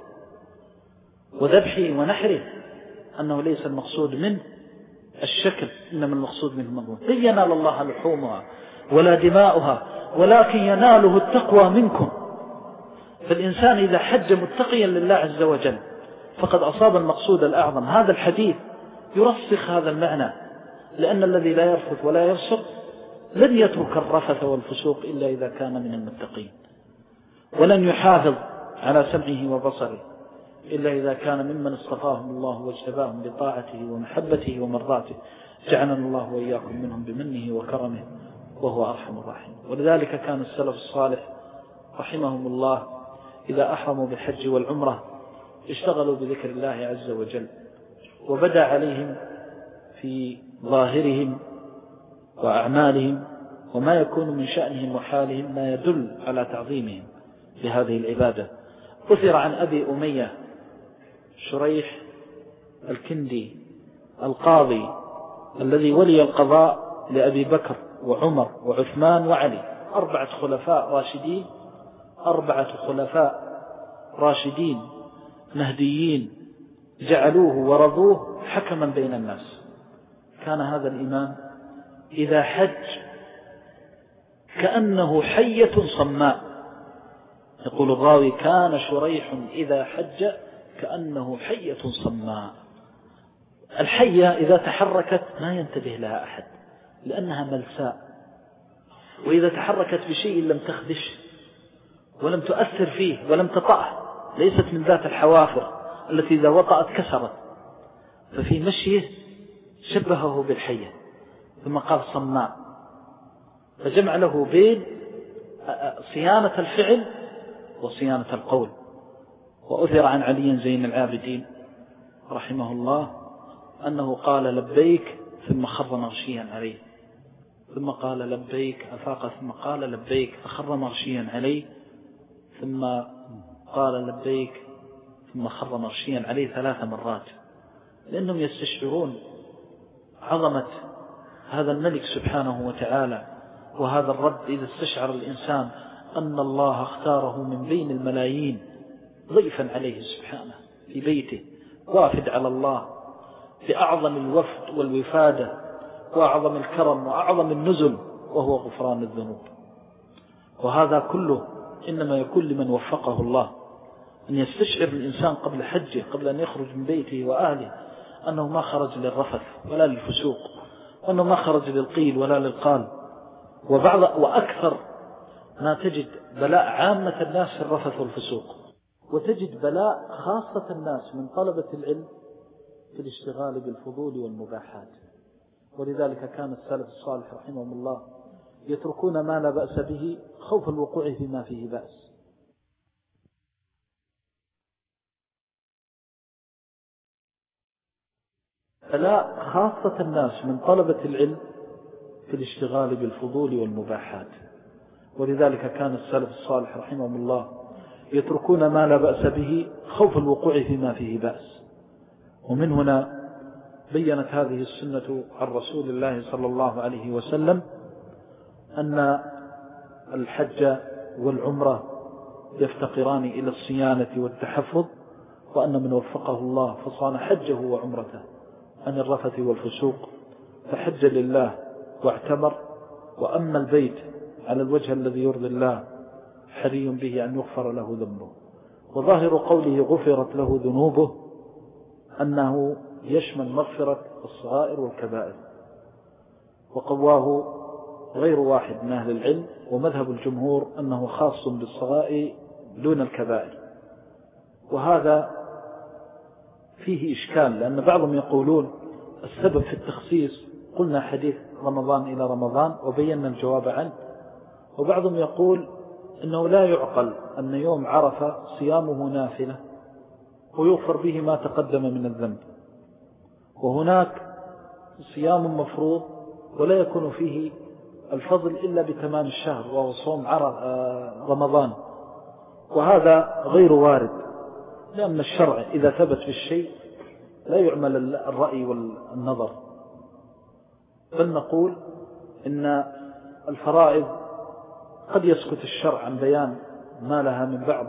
وذبحه ونحره أنه ليس المقصود منه الشكل، إنما المقصود منه المضمون. لن ينال الله لحومها ولا دماؤها ولكن يناله التقوى منكم. فالإنسان إذا حج متقيا لله عز وجل فقد أصاب المقصود الأعظم. هذا الحديث يرسخ هذا المعنى، لأن الذي لا يرفث ولا يفسق لن يترك الرفث والفسوق إلا إذا كان من المتقين، ولن يحافظ على سمعه وبصره إلا إذا كان ممن اصطفاهم الله واجتباهم بطاعته ومحبته ومرضاته. جعلنا الله وإياكم منهم بمنه وكرمه وهو أرحم الراحمين. ولذلك كان السلف الصالح رحمهم الله إذا أحرموا بالحج والعمرة اشتغلوا بذكر الله عز وجل، وبدأ عليهم في ظاهرهم وأعمالهم وما يكون من شأنهم وحالهم ما يدل على تعظيمهم لهذه العبادة. أثر عن أبي أمية شريح الكندي القاضي الذي ولي القضاء لأبي بكر وعمر وعثمان وعلي، أربعة خلفاء راشدين أربعة خلفاء راشدين مهديين جعلوه ورضوه حكما بين الناس. كان هذا الإمام إذا حج كأنه حية صماء. يقول الراوي كان شريح إذا حج كأنه حية صماء. الحية إذا تحركت ما ينتبه لها أحد لأنها ملساء، وإذا تحركت بشيء لم تخدش ولم تؤثر فيه ولم تطأه، ليست من ذات الحوافر التي إذا وطأت كسرت، ففي مشيه شبهه بالحية. ثم قال صماء، فجمع له بين صيانة الفعل وصيانة القول. وأثر عن علي زين العابدين رحمه الله أنه قال لبيك ثم خر مغشيا عليه، ثم قال لبيك أفاق، ثم قال لبيك فخر مغشيا عليه، ثم قال لبيك ثم خر مغشيا عليه ثلاث مرات، لأنهم يستشعرون عظمة هذا الملك سبحانه وتعالى. وهذا الرب إذا استشعر الإنسان أن الله اختاره من بين الملايين ضيفا عليه سبحانه في بيته، وافد على الله بأعظم الوفد والوفادة وأعظم الكرم وأعظم النزل وهو غفران الذنوب. وهذا كله إنما يكون لمن وفقه الله، أن يستشعر الإنسان قبل حجه قبل أن يخرج من بيته وأهله أنه ما خرج للرفث ولا للفسوق، وأنه ما خرج للقيل ولا للقال. وبعض وأكثر ما تجد بلاء عامة الناس في الرفث والفسوق، وتجد بلاء خاصة الناس من طلبة العلم في الاشتغال بالفضول والمباحات. ولذلك كان السلف الصالح رحمهم الله يتركون ما لا بأس به خوف الوقوع فيما فيه بأس. فلا خاصة الناس من طلبة العلم في الاشتغال بالفضول والمباحات. ولذلك كان السلف الصالح رحمهم الله يتركون ما لا بأس به خوف الوقوع فيما فيه بأس. ومن هنا بيّنت هذه السنة عن رسول الله صلى الله عليه وسلم أن الحج والعمرة يفتقران إلى الصيانة والتحفظ، وأن من وفقه الله فصان حجه وعمرته عن الرفث والفسوق فحج لله واعتمر، وأما البيت على الوجه الذي يرضي الله حري به أن يغفر له ذنبه. وظاهر قوله غفرت له ذنوبه أنه يشمل مغفرة الصغائر والكبائر، وقواه غير واحد من أهل العلم، ومذهب الجمهور أنه خاص بالصغائر دون الكبائر. وهذا فيه إشكال، لأن بعضهم يقولون السبب في التخصيص قلنا حديث رمضان إلى رمضان وبينا الجواب عنه، وبعضهم يقول إنه لا يعقل أن يوم عرفة صيامه نافلة ويغفر به ما تقدم من الذنب، وهناك صيام مفروض ولا يكون فيه الفضل إلا بتمام الشهر وهو صوم رمضان. وهذا غير وارد، لأن الشرع إذا ثبت في الشيء لا يعمل الرأي والنظر، بل نقول إن الفرائض قد يسكت الشرع عن بيان ما لها من بعض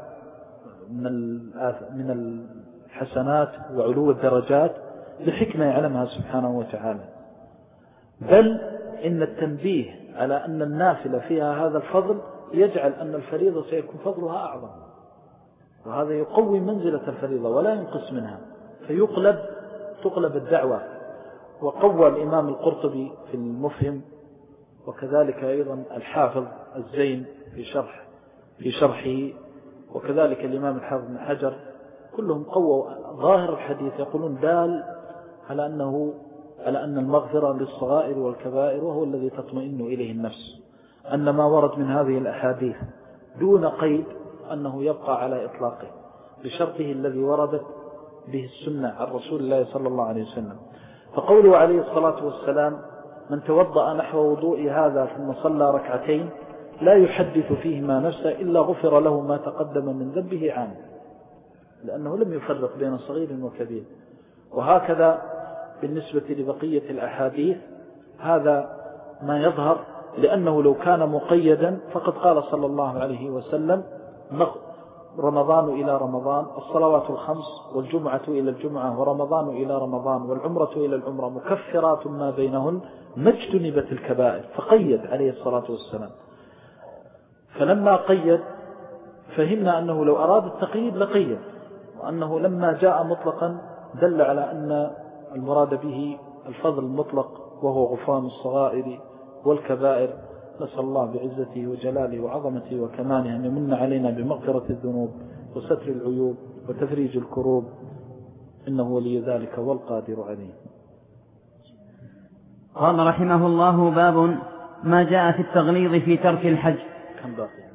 من الحسنات وعلو الدرجات لحكمة يعلمها سبحانه وتعالى، بل إن التنبيه على أن النافلة فيها هذا الفضل يجعل أن الفريضة سيكون فضلها أعظم، وهذا يقوي منزلة الفريضة ولا ينقص منها، فيقلب تقلب الدعوة. وقوى الإمام القرطبي في المفهم، وكذلك أيضا الحافظ الزين في شرح في شرحه، وكذلك الإمام الحافظ بن حجر، كلهم قووا ظاهر الحديث، يقولون دال على أنه على أن المغفرة للصغائر والكبائر وهو الذي تطمئن إليه النفس، أن ما ورد من هذه الأحاديث دون قيد أنه يبقى على إطلاقه بشرطه الذي وردت به السنة عن رسول الله صلى الله عليه وسلم. فقوله عليه الصلاة والسلام من توضأ نحو وضوء هذا ثم صلى ركعتين لا يحدث فيهما نفسه إلا غفر له ما تقدم من ذنبه عام، لأنه لم يفرق بين صغير وكبير. وهكذا بالنسبة لبقية الأحاديث هذا ما يظهر، لأنه لو كان مقيدا فقد قال صلى الله عليه وسلم رمضان إلى رمضان، الصلوات الخمس والجمعة إلى الجمعة ورمضان إلى رمضان والعمرة إلى العمرة مكفرات ما بينهن ما اجتنبت الكبائر، فقيد عليه الصلاة والسلام. فلما قيد فهمنا أنه لو أراد التقييد لقيد، وأنه لما جاء مطلقا دل على أن المراد به الفضل المطلق وهو غفران الصغائر والكبائر. نسأل الله بعزته وجلاله وعظمته وكماله أن يمن علينا بمغفرة الذنوب وستر العيوب وتفريج الكروب، إنه ولي ذلك والقادر عليه. قال رحمه الله: باب ما جاء في التغليظ في ترك الحج. كم باقي؟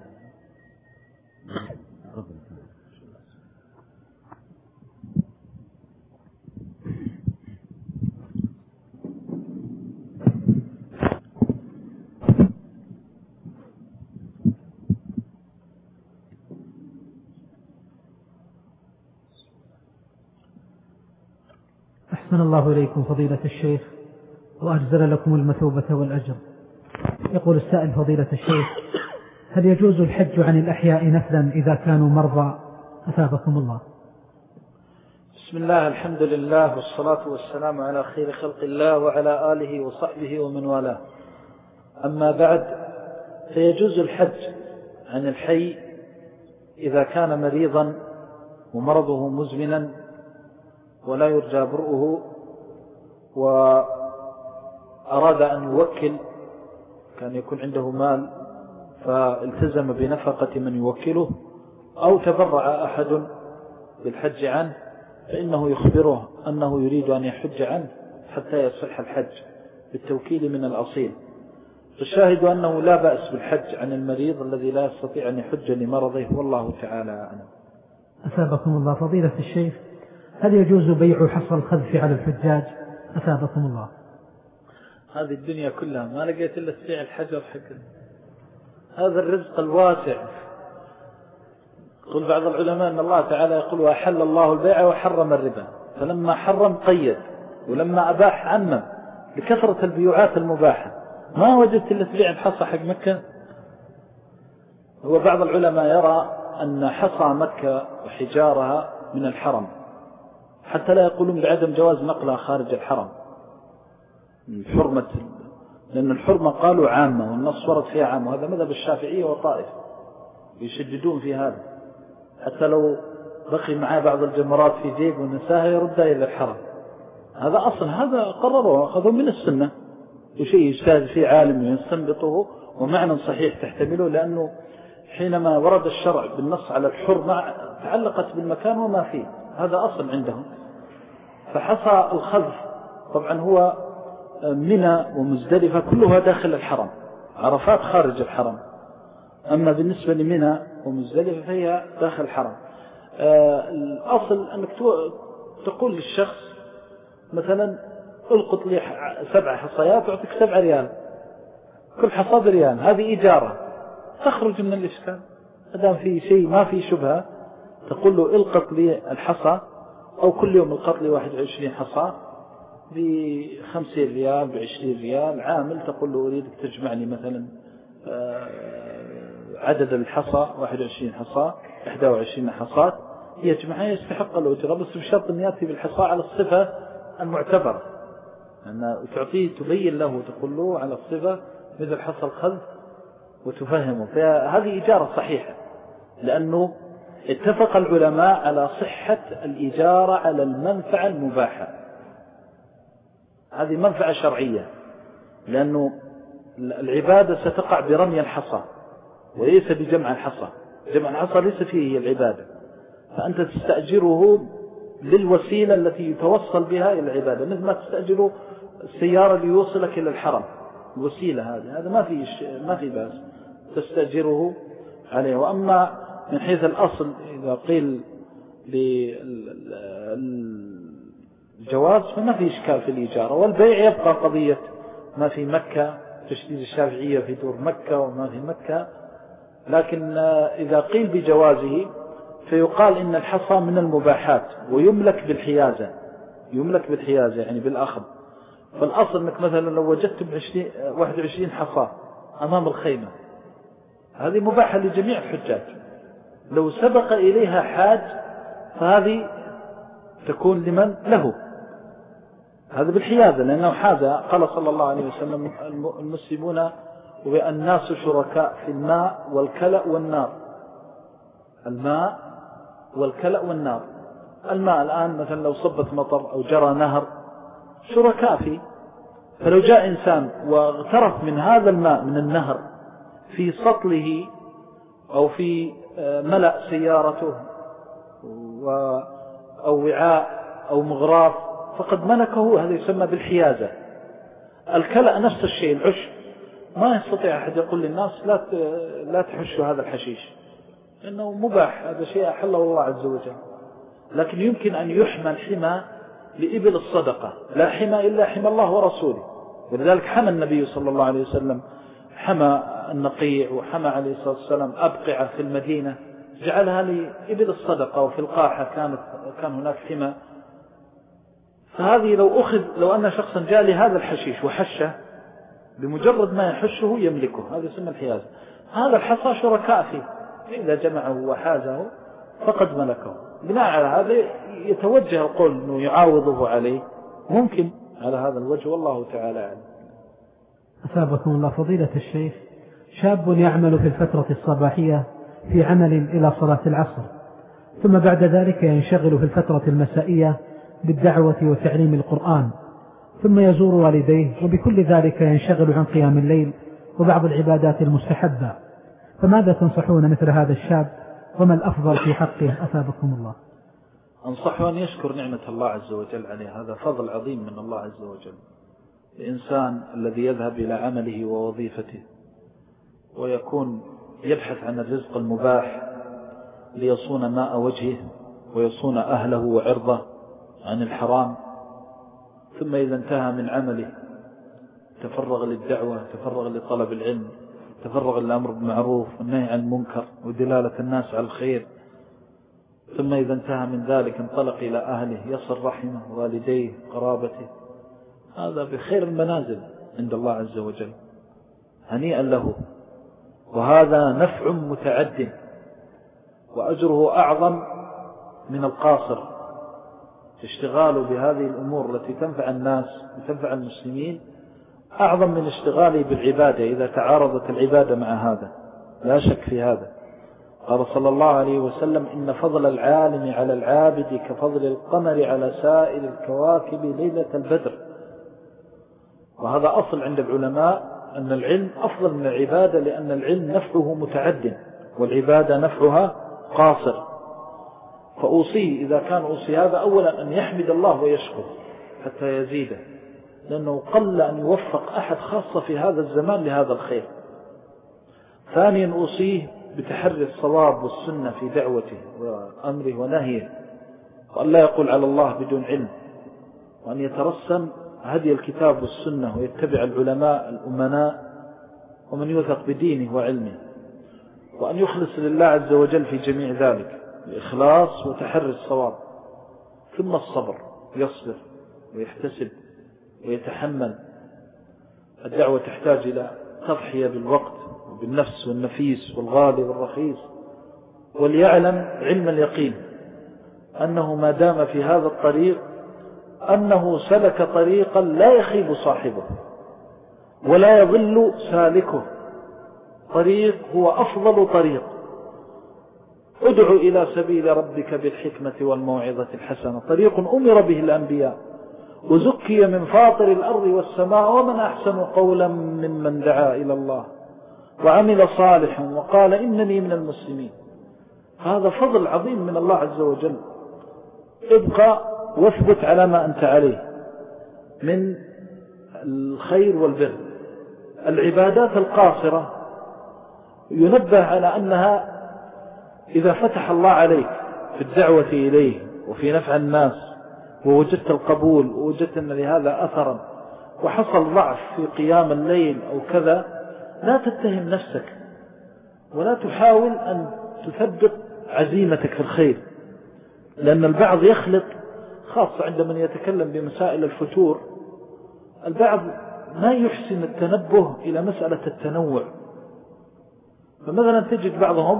أحسن الله إليكم فضيلة الشيخ وأجزل لكم المثوبة والأجر. يقول السائل: فضيلة الشيخ، هل يجوز الحج عن الأحياء نفلا إذا كانوا مرضى؟ أثابكم الله. بسم الله، الحمد لله، والصلاة والسلام على خير خلق الله وعلى آله وصحبه ومن والاه. أما بعد، فيجوز الحج عن الحي إذا كان مريضا ومرضه مزمنا ولا يرجى برؤه، وأراد أن يوكل، كان يكون عنده مال فالتزم بنفقة من يوكله، أو تبرع أحد بالحج عنه فإنه يخبره أنه يريد أن يحج عنه حتى يصح الحج بالتوكيل من الأصيل. الشاهد أنه لا بأس بالحج عن المريض الذي لا يستطيع أن يحج لمرضه، والله تعالى أعلم. أثابكم الله فضيلة الشيخ، هل يجوز بيع حصى الخذف على الحجاج؟ أثابكم الله. هذه الدنيا كلها ما لقيت إلا تبيع الحجر حق هذا الرزق الواسع. قل بعض العلماء أن الله تعالى يقول وأحل الله البيع وحرم الربا، فلما حرم قيد، ولما أباح عمم لكثرة البيوعات المباحة. ما وجدت إلا تبيع الحصى حق مكة. هو بعض العلماء يرى أن حصى مكة وحجارها من الحرم، حتى لا يقولون بعدم جواز نقلها خارج الحرم الحرمة، لأن الحرمة قالوا عامة والنص ورد فيها عامة، وهذا مذهب الشافعية وطائف يشددون في هذا، حتى لو بقي معاه بعض الجمرات في جيب ونساها يردها إلى الحرم. هذا أصل، هذا قرروه أخذوا من السنة، وشيء يجتهد فيه عالم يستنبطه ومعنى صحيح تحتمله، لأنه حينما ورد الشرع بالنص على الحرمة تعلقت بالمكان وما فيه، هذا أصل عندهم. فحصى الخذف طبعا هو منى ومزدلفة كلها داخل الحرم، عرفات خارج الحرم، أما بالنسبة لمنى ومزدلفة فهي داخل الحرم. الأصل أنك تقول للشخص مثلا القط لي سبع حصيات وأعطيك سبع ريال، كل حصى بريال، هذه إجارة تخرج من الإشكال. مادام في شيء ما في شبهة تقول له القط لي الحصى، أو كل يوم القط لي واحد وعشرين حصى بخمسين ريال بعشرين ريال عامل، تقول له أريدك تجمع لي مثلا عدد الحصى واحد وعشرين حصى إحدى وعشرين حصى، يجمعها يستحق الأجرة، بس بشرط أن يأتي بالحصى على الصفة المعتبرة، أن تعطيه تبين له وتقول له على الصفة مثل حصى الخذف وتفهمه. فهذه إجارة صحيحة، لأنه اتفق العلماء على صحة الإجارة على المنفعة المباحة. هذه منفعة شرعية، لأنه العبادة ستقع برمي الحصى وليس بجمع الحصى. جمع الحصى ليس فيه العبادة، فأنت تستأجره للوسيلة التي يتوصل بها إلى العبادة، مثل ما تستأجره السيارة ليوصلك إلى الحرم، الوسيلة هذه هذا ما في ما في بأس تستأجره عليه. وأما من حيث الأصل إذا قيل للجواز فما في إشكال في الإجارة، والبيع يبقى قضية ما في مكة، تشديد الشافعية في دور مكة وما في مكة. لكن إذا قيل بجوازه فيقال إن الحصى من المباحات ويملك بالحيازة، يملك بالحيازة يعني بالأخذ. فالأصل أنك مثلا لو وجدت واحد وعشرين حصى أمام الخيمة، هذه مباحة لجميع الحجاج، لو سبق إليها حاج فهذه تكون لمن له، هذا بالحيازة لأنه حاجة. قال صلى الله عليه وسلم المسلمون والناس شركاء في الماء والكلأ والنار، الماء والكلأ والنار. الماء الآن مثلا لو صبت مطر أو جرى نهر شركاء فيه، فلو جاء إنسان واغترف من هذا الماء من النهر في سطله أو في ملأ سيارته أو وعاء أو مغراف فقد ملكه، هذا يسمى بالحيازة. الكلأ نفس الشيء، العشب، ما يستطيع أحد يقول للناس لا لا تحشوا هذا الحشيش لأنه مباح، هذا شيء أحله الله عز وجل. لكن يمكن أن يحمى الحمى لإبل الصدقة، لا حمى إلا حمى الله ورسوله، ولذلك حمى النبي صلى الله عليه وسلم، حمى النقيع وحمى عليه الصلاة والسلام أبقعة في المدينة جعلها لإبل الصدقة، وفي القاحة كانت كان هناك حمى. فهذه لو أخذ لو أن شخصا جاء لهذا الحشيش وحشه بمجرد ما يحشه يملكه، هذا يسمى الحيازة. هذا الحصى شركاء فيه، إذا جمعه وحازه فقد ملكه. بناء على هذا يتوجه القول أنه يعاوضه عليه، ممكن على هذا الوجه، والله تعالى أعلم. أثابكم الله فضيلة الشيخ، شاب يعمل في الفترة الصباحية في عمل إلى صلاة العصر، ثم بعد ذلك ينشغل في الفترة المسائية بالدعوة وتعليم القرآن، ثم يزور والديه، وبكل ذلك ينشغل عن قيام الليل وبعض العبادات المستحبة. فماذا تنصحون مثل هذا الشاب، وما الأفضل في حقه؟ أثابكم الله. أنصحه أن يشكر نعمة الله عز وجل عليه. هذا فضل عظيم من الله عز وجل. الإنسان الذي يذهب إلى عمله ووظيفته ويكون يبحث عن الرزق المباح ليصون ماء وجهه ويصون أهله وعرضه عن الحرام، ثم إذا انتهى من عمله تفرغ للدعوة، تفرغ لطلب العلم، تفرغ للأمر بالمعروف والنهي عن المنكر ودلالة الناس على الخير، ثم إذا انتهى من ذلك انطلق إلى أهله يصل رحمه والديه قرابته. هذا بخير المنازل عند الله عز وجل، هنيئا له. وهذا نفع متعد وأجره أعظم من القاصر. اشتغاله بهذه الأمور التي تنفع الناس وتنفع المسلمين أعظم من اشتغاله بالعبادة إذا تعارضت العبادة مع هذا، لا شك في هذا. قال صلى الله عليه وسلم: إن فضل العالم على العابد كفضل القمر على سائر الكواكب ليلة البدر. وهذا أصل عند العلماء أن العلم أفضل من العبادة، لأن العلم نفعه متعد والعبادة نفعها قاصر. فأوصيه إذا كان أوصي هذا أولا أن يحمد الله ويشكر حتى يزيده، لأنه قل أن يوفق أحد خاصة في هذا الزمان لهذا الخير. ثانيا أوصيه بتحري الصواب والسنة في دعوته وأمره ونهيه، وأن لا يقول على الله بدون علم، وأن يترسم هدي الكتاب والسنة ويتبع العلماء الأمناء ومن يوثق بدينه وعلمه، وأن يخلص لله عز وجل في جميع ذلك الإخلاص وتحري الصواب. ثم الصبر، يصبر ويحتسب ويتحمل. الدعوة تحتاج إلى تضحية بالوقت وبالنفس والنفيس والغالي والرخيص. وليعلم علم اليقين أنه ما دام في هذا الطريق أنه سلك طريقا لا يخيب صاحبه ولا يضل سالكه، طريق هو أفضل طريق. ادع إلى سبيل ربك بالحكمة والموعظة الحسنة، طريق أمر به الأنبياء وزكي من فاطر الأرض والسماء، ومن أحسن قولا ممن دعا إلى الله وعمل صالحا وقال إنني من المسلمين. هذا فضل عظيم من الله عز وجل. ابقى واثبت على ما أنت عليه من الخير والبر. العبادات القاصرة ينبه على أنها إذا فتح الله عليك في الدعوة إليه وفي نفع الناس ووجدت القبول ووجدت أن لهذا أثرا وحصل ضعف في قيام الليل أو كذا، لا تتهم نفسك ولا تحاول أن تثبت عزيمتك في الخير، لأن البعض يخلط، خاصة عندما يتكلم بمسائل الفتور، البعض ما يحسن التنبه إلى مسألة التنوع. فمثلا تجد بعضهم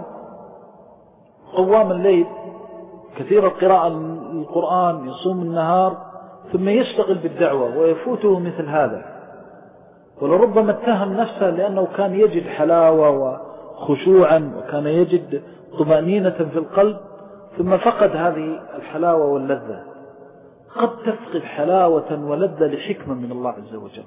قوام الليل كثير القراءة القرآن، يصوم النهار، ثم يشتغل بالدعوة ويفوته مثل هذا، ولربما اتهم نفسه لأنه كان يجد حلاوة وخشوعا وكان يجد طمأنينة في القلب، ثم فقد هذه الحلاوة واللذة. قد تفقد حلاوة ولذة لحكمة من الله عز وجل،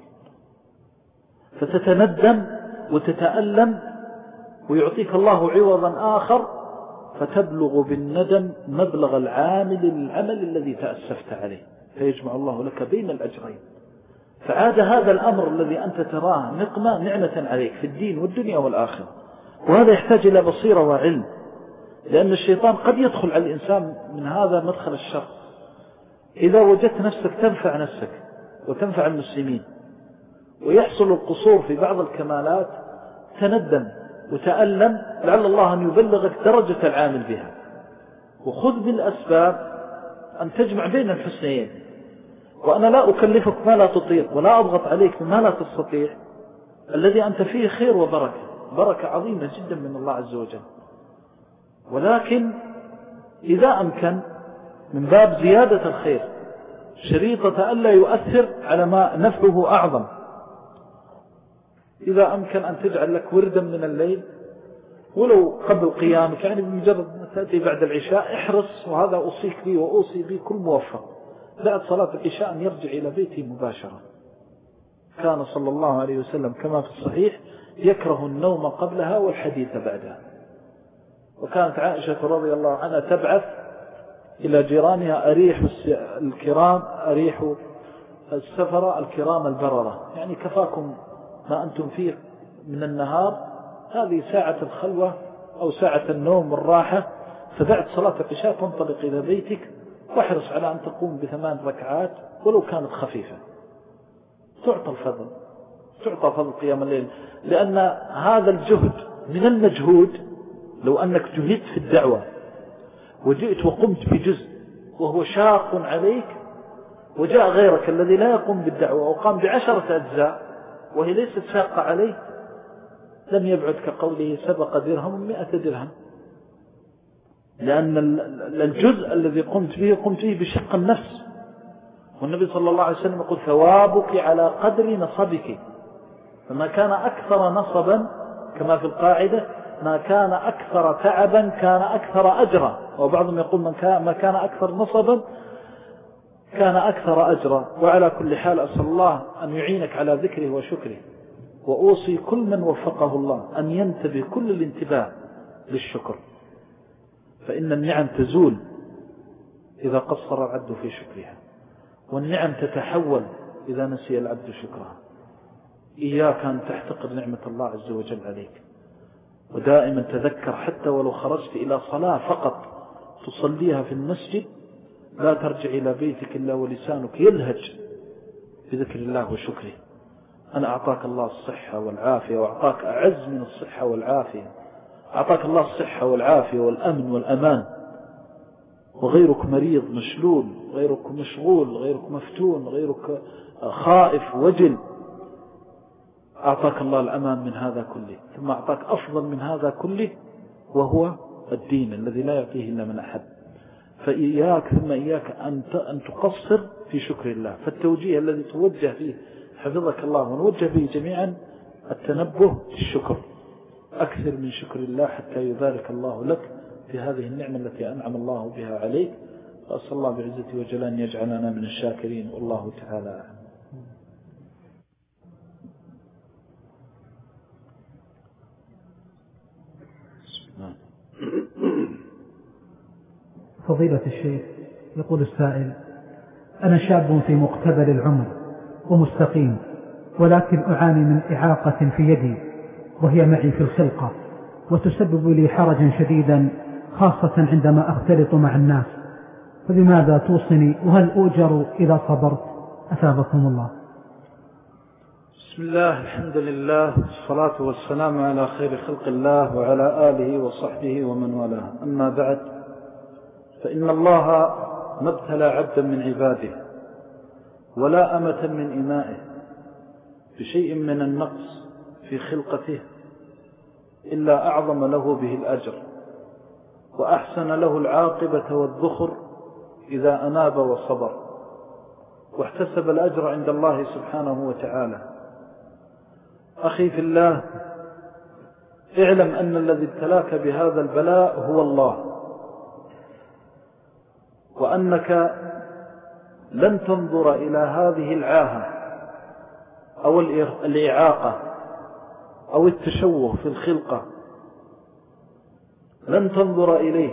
فتتندم وتتألم ويعطيك الله عوضا آخر، فتبلغ بالندم مبلغ العامل للعمل الذي تأسفت عليه، فيجمع الله لك بين الأجرين. فعاد هذا الأمر الذي أنت تراه نقمة نعمة عليك في الدين والدنيا والآخرة. وهذا يحتاج إلى بصيرة وعلم، لأن الشيطان قد يدخل على الإنسان من هذا مدخل الشر. إذا وجدت نفسك تنفع نفسك وتنفع المسلمين ويحصل القصور في بعض الكمالات، تندم وتألم، لعل الله أن يبلغك درجة العامل بها. وخذ بالأسباب أن تجمع بين الحسنين. وأنا لا أكلفك ما لا تطيق ولا أضغط عليك ما لا تستطيع. الذي أنت فيه خير وبركة، بركة عظيمة جدا من الله عز وجل. ولكن إذا أمكن من باب زيادة الخير شريطة ألا يؤثر على ما نفعه أعظم، إذا أمكن أن تجعل لك وردا من الليل ولو قبل قيامك، يعني بمجرد ما تأتي بعد العشاء احرص، وهذا أوصيك به وأوصي به كل موفق، بعد صلاة العشاء أن يرجع إلى بيته مباشرة. كان صلى الله عليه وسلم كما في الصحيح يكره النوم قبلها والحديث بعدها. وكانت عائشة رضي الله عنها تبعث إلى جيرانها أريح الكرام أريح السفر الكرام البررة، يعني كفاكم ما أنتم فيه من النهار، هذه ساعة الخلوة أو ساعة النوم والراحة، فبعد صلاة العشاء تنطلق إلى بيتك واحرص على أن تقوم بثمان ركعات ولو كانت خفيفة، تعطى الفضل تعطى فضل قيام الليل، لأن هذا الجهد من المجهود. لو أنك جهدت في الدعوة وجئت وقمت بجزء وهو شاق عليك، وجاء غيرك الذي لا يقوم بالدعوة وقام بعشرة أجزاء وهي ليست شاقة عليه، لم يبعد كقوله سبق درهم مئة درهم، لأن الجزء الذي قمت به قمت به بشق النفس. والنبي صلى الله عليه وسلم يقول ثوابك على قدر نصبك، فما كان أكثر نصبا كما في القاعدة ما كان أكثر تعبا كان أكثر أجرا، وبعضهم يقول من كان ما كان أكثر نصبا كان أكثر أجرا. وعلى كل حال أسأل الله أن يعينك على ذكره وشكره، وأوصي كل من وفقه الله أن ينتبه كل الانتباه للشكر، فإن النعم تزول إذا قصر العبد في شكرها، والنعم تتحول إذا نسي العبد شكرها. إياك أن تحتقر نعمة الله عز وجل عليك، ودائما تذكر حتى ولو خرجت إلى صلاة فقط تصليها في المسجد لا ترجع إلى بيتك إلا ولسانك يلهج بذكر الله وشكره. أنا أعطاك الله الصحة والعافية، وأعطاك أعز من الصحة والعافية، أعطاك الله الصحة والعافية والأمن والأمان، وغيرك مريض مشلول، غيرك مشغول، غيرك مفتون، غيرك خائف وجل، أعطاك الله الأمان من هذا كله، ثم أعطاك أفضل من هذا كله وهو الدين الذي لا يعطيه إلا من أحد. فإياك ثم إياك أن تقصر في شكر الله. فالتوجيه الذي توجه فيه حفظك الله ونوجه به جميعا التنبه للشكر، أكثر من شكر الله حتى يبارك الله لك في هذه النعمة التي أنعم الله بها عليك. وأسأل الله بعزته وجلاله أن يجعلنا من الشاكرين، والله تعالى أعلم. فضيلة الشيخ، يقول السائل: أنا شاب في مقتبل العمر ومستقيم، ولكن أعاني من إعاقة في يدي وهي معي في الخلقة، وتسبب لي حرجا شديدا خاصة عندما أختلط مع الناس، فبماذا توصني؟ وهل أؤجر إذا صبرت؟ أثابكم الله. بسم الله، الحمد لله، والصلاة والسلام على خير خلق الله وعلى آله وصحبه ومن والاه. أما بعد، فإن الله ما ابتلى عبدا من عباده ولا أمة من إمائه بشيء من النقص في خلقته إلا أعظم له به الأجر، وأحسن له العاقبة والذخر إذا أناب وصبر، واحتسب الأجر عند الله سبحانه وتعالى. أخي في الله، اعلم أن الذي ابتلاك بهذا البلاء هو الله، وأنك لن تنظر إلى هذه العاهة أو الإعاقة أو التشوه في الخلقة، لن تنظر إليه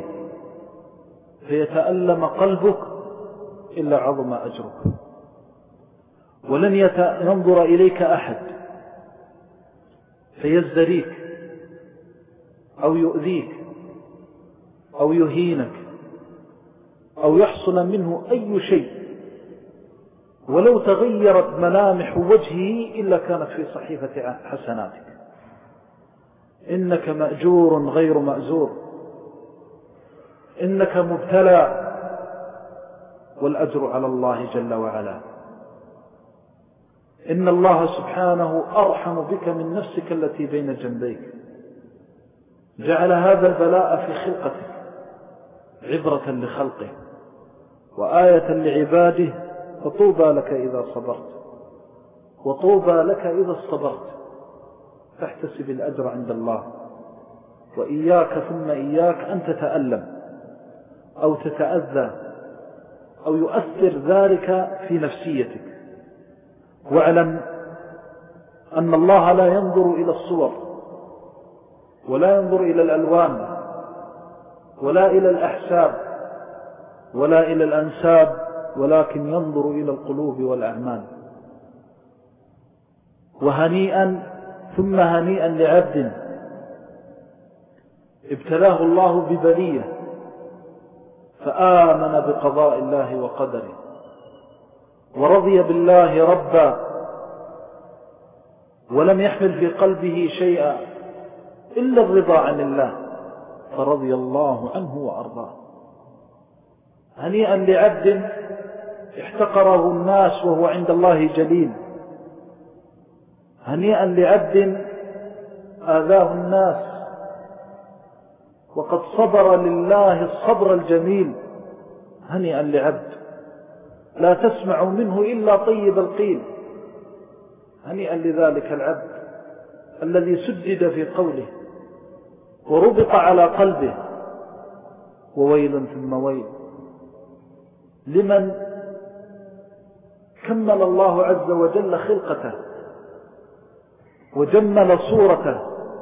فيتألم قلبك إلا عظم أجرك، ولن ينظر إليك أحد فيزدريك أو يؤذيك أو يهينك أو يحصل منه أي شيء ولو تغيرت ملامح وجهه إلا كانت في صحيفة حسناتك. إنك مأجور غير مأزور، إنك مبتلى، والأجر على الله جل وعلا. إن الله سبحانه أرحم بك من نفسك التي بين جنبيك، جعل هذا البلاء في خلقتك عبرة لخلقه وآية لعباده، فطوبى لك إذا صبرت، وطوبى لك إذا صبرت، فاحتسب الأجر عند الله. وإياك ثم إياك أن تتألم أو تتأذى أو يؤثر ذلك في نفسيتك، واعلم أن الله لا ينظر إلى الصور ولا ينظر إلى الألوان ولا إلى الأحساب ولا إلى الأنساب، ولكن ينظر إلى القلوب والأعمال. وهنيئا ثم هنيئا لعبد ابتلاه الله ببلية فآمن بقضاء الله وقدره ورضي بالله ربا ولم يحمل في قلبه شيئا إلا الرضا عن الله فرضي الله عنه وأرضاه. هنيئا لعبد احتقره الناس وهو عند الله جليل. هنيئا لعبد آذاه الناس وقد صبر لله الصبر الجميل. هنيئا لعبد لا تسمع منه إلا طيب القيل. هنيئا لذلك العبد الذي سدد في قوله وربط على قلبه. وويل ثم ويل لمن كمل الله عز وجل خلقته وجمل صورته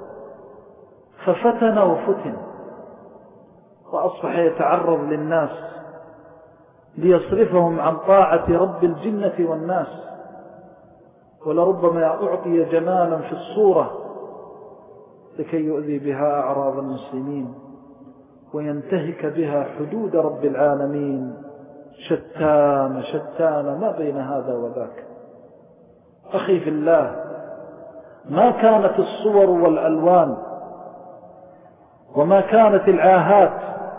ففتن وفتن وأصبح يتعرض للناس ليصرفهم عن طاعة رب الجنة والناس. ولربما أعطي جمالا في الصورة لكي يؤذي بها أعراض المسلمين وينتهك بها حدود رب العالمين. شتان شتان ما بين هذا وذاك. أخي في الله، ما كانت الصور والألوان وما كانت العاهات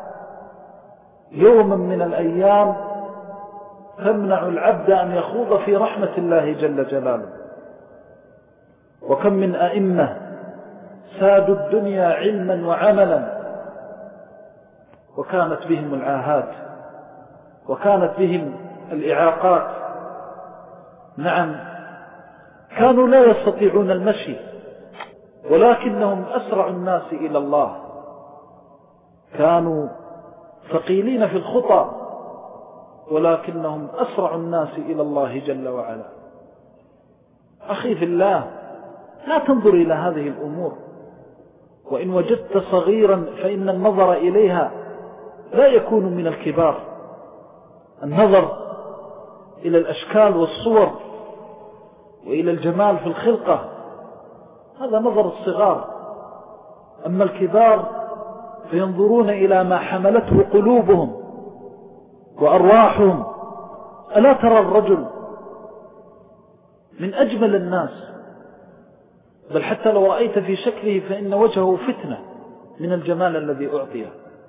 يوما من الأيام تمنع العبد أن يخوض في رحمة الله جل جلاله. وكم من أئمة سادوا الدنيا علما وعملا وكانت بهم العاهات وكانت بهم الإعاقات. نعم، كانوا لا يستطيعون المشي ولكنهم أسرع الناس إلى الله. كانوا ثقيلين في الخطى ولكنهم أسرع الناس إلى الله جل وعلا. أخي في الله، لا تنظر إلى هذه الأمور، وإن وجدت صغيرا فإن النظر إليها لا يكون من الكبار. النظر إلى الأشكال والصور وإلى الجمال في الخلقة هذا نظر الصغار. أما الكبار فينظرون إلى ما حملته قلوبهم وأرواحهم. ألا ترى الرجل من أجمل الناس، بل حتى لو رأيت في شكله فإن وجهه فتنة من الجمال الذي أعطيه.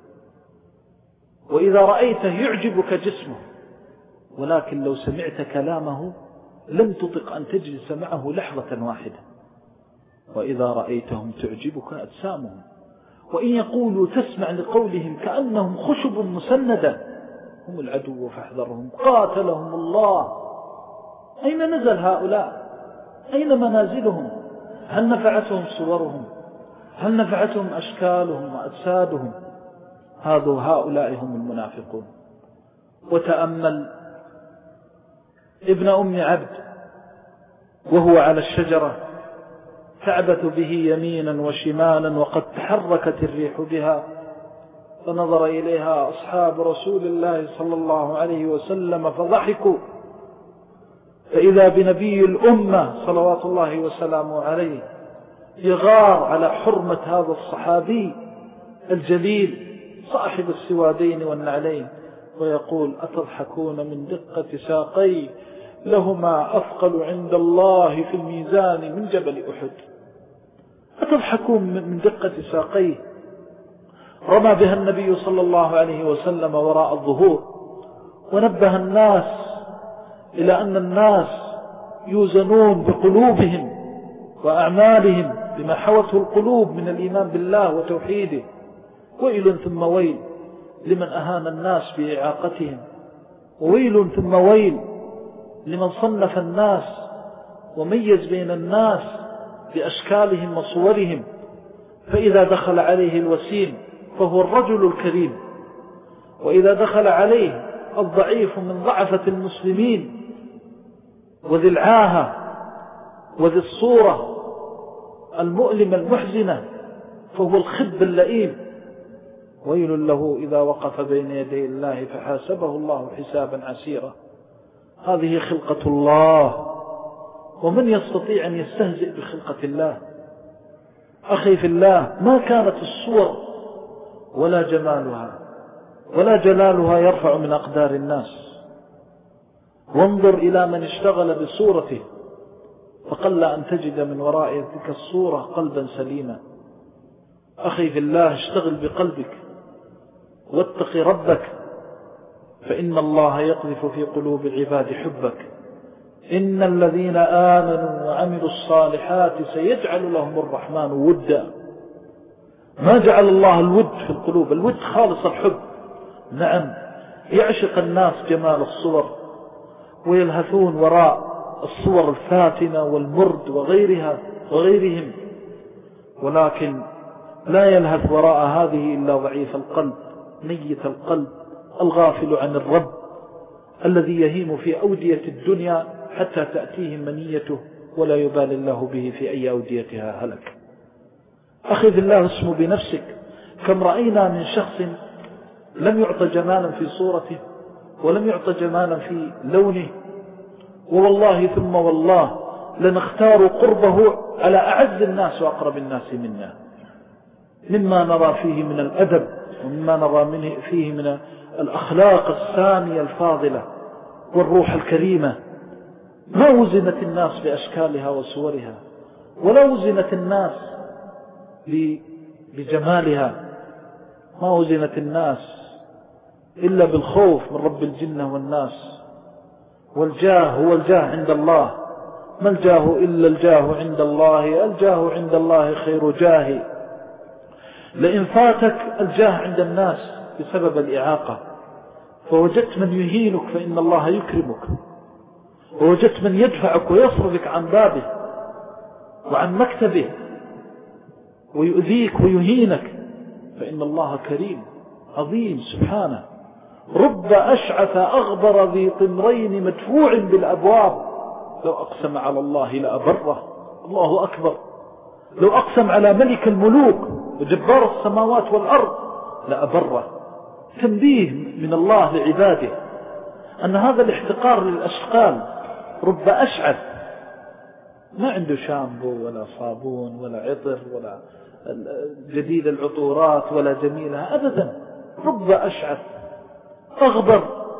وإذا رأيته يعجبك جسمه، ولكن لو سمعت كلامه لم تطق أن تجلس معه لحظة واحدة. وإذا رأيتهم تعجبك أجسامهم، وإن يقولوا تسمع لقولهم كأنهم خشب مسندة. هم العدو فاحذرهم قاتلهم الله. أين نزل هؤلاء؟ أين منازلهم؟ هل نفعتهم صورهم؟ هل نفعتهم أشكالهم وأجسادهم؟ هذا هؤلاء هم المنافقون. وتأمل ابن أم عبد وهو على الشجرة تعبث به يمينا وشمالا وقد تحركت الريح بها، فنظر إليها أصحاب رسول الله صلى الله عليه وسلم فضحكوا، فإذا بنبي الأمة صلوات الله وسلامه عليه يغار على حرمة هذا الصحابي الجليل صاحب السوادين والنعلين ويقول: أتضحكون من دقة ساقي لهما أثقل عند الله في الميزان من جبل أحد. أتضحكون من دقة ساقيه رمى بها النبي صلى الله عليه وسلم وراء الظهور، ونبه الناس إلى أن الناس يوزنون بقلوبهم وأعمالهم بما حوته القلوب من الإيمان بالله وتوحيده. ويل ثم ويل لمن أهان الناس بإعاقتهم، وويل ثم ويل لمن صنف الناس وميز بين الناس بأشكالهم وصورهم، فإذا دخل عليه الوسيم فهو الرجل الكريم، وإذا دخل عليه الضعيف من ضعفة المسلمين وذي العاهة وذي الصورة المؤلمة المحزنة فهو الخب اللئيم. ويل له إذا وقف بين يدي الله فحاسبه الله حسابا عسيرا. هذه خلقة الله، ومن يستطيع أن يستهزئ بخلقة الله؟ أخي في الله، ما كانت الصور ولا جمالها ولا جلالها يرفع من أقدار الناس. وانظر إلى من اشتغل بصورته فقل أن تجد من وراء تلك الصورة قلبا سليما. أخي في الله، اشتغل بقلبك واتق ربك، فإن الله يقذف في قلوب العباد حبك. إن الذين آمنوا وعملوا الصالحات سيجعل لهم الرحمن ودا. ما جعل الله الود في القلوب، الود خالص الحب. نعم، يعشق الناس جمال الصور ويلهثون وراء الصور الفاتنة والمرد وغيرها وغيرهم، ولكن لا يلهث وراء هذه إلا ضعيف القلب، ميت القلب، الغافل عن الرب، الذي يهيم في أودية الدنيا حتى تأتيه منيته ولا يبالي الله به في أي أوديتها هلك. أخذ الله اسمه بنفسك. كم رأينا من شخص لم يعطى جمالا في صورته ولم يعطى جمالا في لونه، ووالله ثم والله لنختار قربه على أعز الناس وأقرب الناس منا، مما نرى فيه من الأدب ومما نرى منه فيه من الأخلاق السامية الفاضلة والروح الكريمة. ما وزنت الناس بأشكالها وصورها، ولا وزنت الناس بجمالها، ما وزنت الناس إلا بالخوف من رب الجنة والناس. والجاه هو الجاه عند الله، ما الجاه إلا الجاه عند الله، الجاه عند الله خير جاه. لئن فاتك الجاه عند الناس بسبب الإعاقة فوجدت من يهينك فإن الله يكرمك، ووجدت من يدفعك ويصرفك عن بابه وعن مكتبه ويؤذيك ويهينك فإن الله كريم عظيم سبحانه. رب أشعث أغبر ذي طمرين مدفوع بالأبواب لو أقسم على الله لأبره. الله أكبر، لو أقسم على ملك الملوك وجبار السماوات والأرض لأبره. تنبيه من الله لعباده أن هذا الاحتقار للأشقال. رب أشعث ما عنده شامبو ولا صابون ولا عطر ولا جديد العطورات ولا جميلها أبدا. رب أشعث أغبر،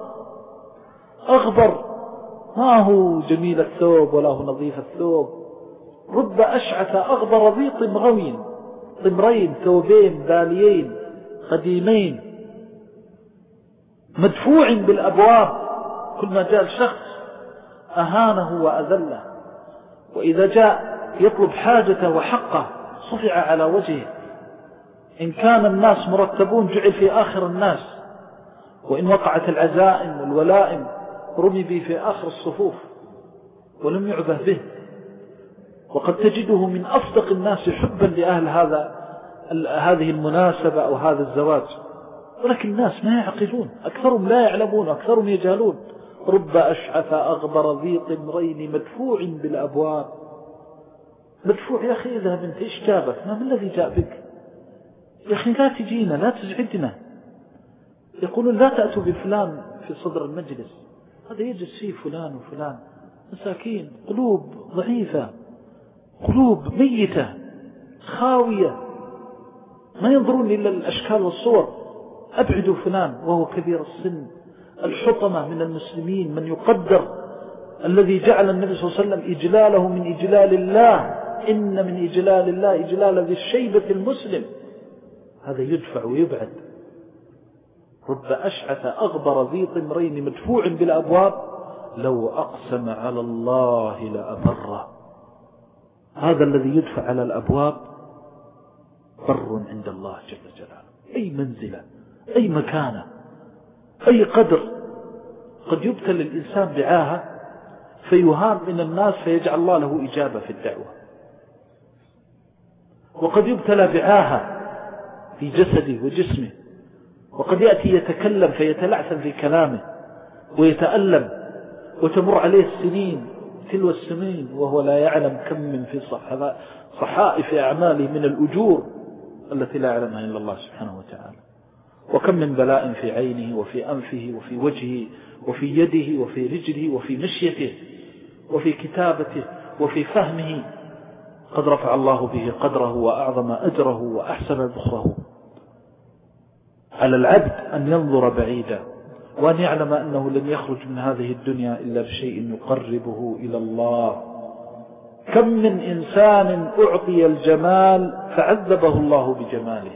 أغبر ما هو جميل الثوب ولا هو نظيف الثوب. رب أشعث أغبر ذي طمرين، طمرين ثوبين باليين قديمين مدفوع بالأبواب. كل ما جاء الشخص أهانه وأذله، وإذا جاء يطلب حاجته وحقه صفع على وجهه. إن كان الناس مرتبون جعل في آخر الناس، وإن وقعت العزائم والولائم رمي به في آخر الصفوف ولم يعبه به. وقد تجده من أصدق الناس حبا لأهل هذا هذه المناسبة أو هذا الزواج، ولكن الناس ما يعقلون، أكثرهم لا يعلمون، أكثرهم يجهلون. رب أشعث أغبر ذي طمرين مدفوع بالأبواب. مدفوع يا أخي إذا بنت إيش جابك؟ ما من الذي جاء بك يا أخي؟ لا تجينا، لا تزعجنا. يقولون لا تأتوا بفلان في صدر المجلس، هذا يجلس فيه فلان وفلان، مساكين، قلوب ضعيفة، قلوب ميتة خاوية، ما ينظرون إلا الأشكال والصور. أبعدوا فلان وهو كبير السن، الحطمة من المسلمين، من يقدر، الذي جعل النبي صلى الله عليه وسلم إجلاله من إجلال الله. إن من إجلال الله إجلال ذي الشيبة المسلم، هذا يدفع ويبعد. رب أشعث أغبر ذي طمرين مدفوع بالأبواب لو أقسم على الله لأبره. هذا الذي يدفع على الأبواب بر عند الله جل جلاله. أي منزلة، أي مكانة، أي قدر. قد يبتل الإنسان بعاهة فيهان من الناس فيجعل الله له إجابة في الدعوة، وقد يبتلى بعاهة في جسده وجسمه، وقد يأتي يتكلم فيتلعثم في كلامه ويتألم وتمر عليه السنين تلو السنين وهو لا يعلم كم من في صحائف أعماله من الأجور التي لا يعلمها إلا الله سبحانه وتعالى. وكم من بلاء في عينه وفي أنفه وفي وجهه وفي يده وفي رجله وفي مشيته وفي كتابته وفي فهمه، قد رفع الله به قدره وأعظم أجره وأحسن ذخره. على العبد أن ينظر بعيدا وأن يعلم أنه لن يخرج من هذه الدنيا إلا بشيء يقربه إلى الله. كم من إنسان أعطي الجمال فعذبه الله بجماله.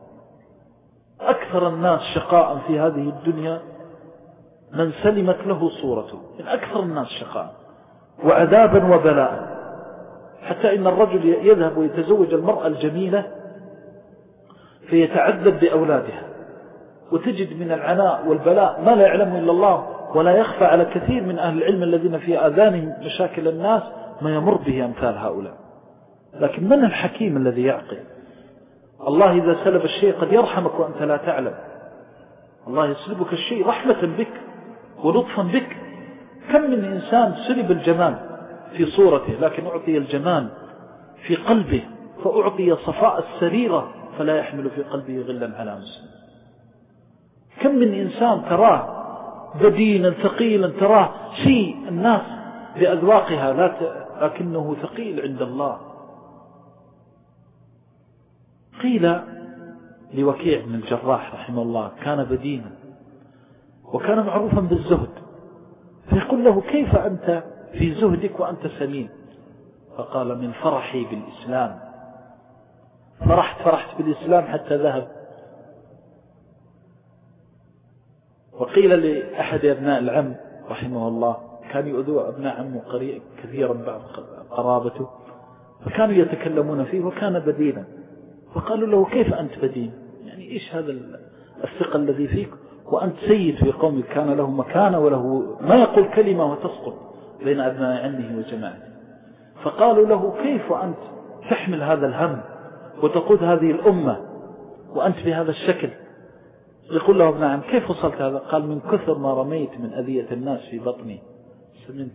أكثر الناس شقاء في هذه الدنيا من سلمت له صورته، من أكثر الناس شقاء وعذابا وبلاء، حتى إن الرجل يذهب ويتزوج المرأة الجميلة فيتعذب بأولادها، وتجد من العناء والبلاء ما لا يعلمه إلا الله، ولا يخفى على كثير من أهل العلم الذين في آذانهم مشاكل الناس ما يمر به أمثال هؤلاء. لكن من الحكيم الذي يعقل؟ الله إذا سلب الشيء قد يرحمك وأنت لا تعلم. الله يسلبك الشيء رحمة بك ولطفا بك. كم من إنسان سلب الجمال في صورته لكن أعطي الجمال في قلبه، فأعطي صفاء السريرة فلا يحمل في قلبه غلا على مسلم. كم من إنسان تراه بدينا ثقيلا، تراه شيء الناس بأذواقها لكنه ثقيل عند الله. قيل لوكيع بن الجراح رحمه الله كان بدينا وكان معروفا بالزهد، فيقول له كيف أنت في زهدك وأنت سمين؟ فقال من فرحي بالإسلام، فرحت فرحت بالإسلام حتى ذهب. وقيل لأحد أبناء العم رحمه الله كان يؤذوا أبناء عمه كثيرا بعض قرابته، فكانوا يتكلمون فيه وكان بدينا، فقالوا له كيف أنت بدين؟ يعني إيش هذا الثقة الذي فيك وأنت سيد في قومك، كان له مكانة وله ما يقول كلمة وتسقط بين أبناء عمه وجماعته. فقالوا له كيف أنت تحمل هذا الهم وتقود هذه الأمة وأنت بهذا الشكل؟ يقول له ابن عم كيف وصلت هذا؟ قال من كثر ما رميت من أذية الناس في بطني سمنت.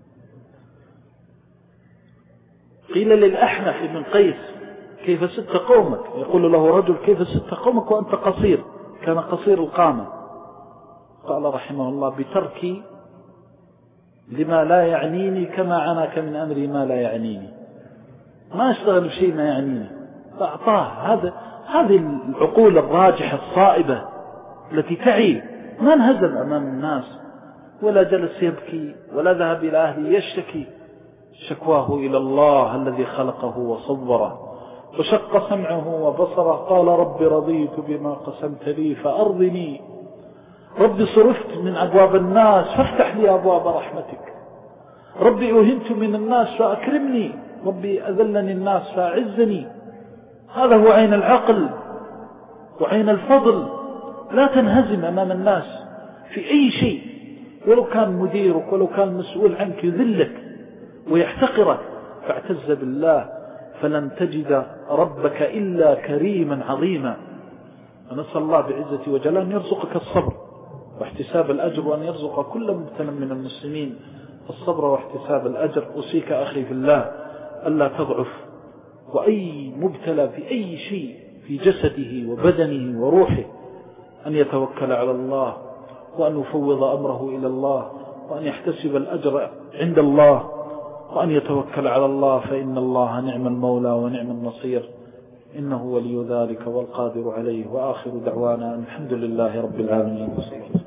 قيل للأحنف بن قيس كيف ست قومك؟ يقول له رجل كيف ست قومك وأنت قصير؟ كان قصير القامة. قال رحمه الله بتركي لما لا يعنيني كما عناك من أمري ما لا يعنيني، ما أشتغل بشيء ما يعنيني. فأعطاه هذا هذه العقول الراجحة الصائبة التي تعي، ما انهزم أمام الناس ولا جلس يبكي ولا ذهب إلى أهله يشتكي، شكواه إلى الله الذي خلقه وصوره وشق سمعه وبصره. قال رب رضيت بما قسمت لي فأرضني، رب صرفت من أبواب الناس فافتح لي أبواب رحمتك، ربي أهنت من الناس فأكرمني، ربي أذلني الناس فأعزني. هذا هو عين العقل وعين الفضل. لا تنهزم أمام الناس في أي شيء، ولو كان مديرك ولو كان مسؤول عنك يذلك ويحتقرك، فاعتز بالله فلن تجد ربك إلا كريما عظيما. ونسأل الله بعزة وجلاله أن يرزقك الصبر واحتساب الأجر، وأن يرزق كل مبتلى من المسلمين الصبر واحتساب الأجر. أوصيك أخي في الله ألا تضعف، وأي مبتلى في أي شيء في جسده وبدنه وروحه أن يتوكل على الله وأن يفوض أمره إلى الله وأن يحتسب الأجر عند الله وأن يتوكل على الله، فإن الله نعم المولى ونعم النصير، إنه ولي ذلك والقادر عليه. وآخر دعوانا الحمد لله رب العالمين.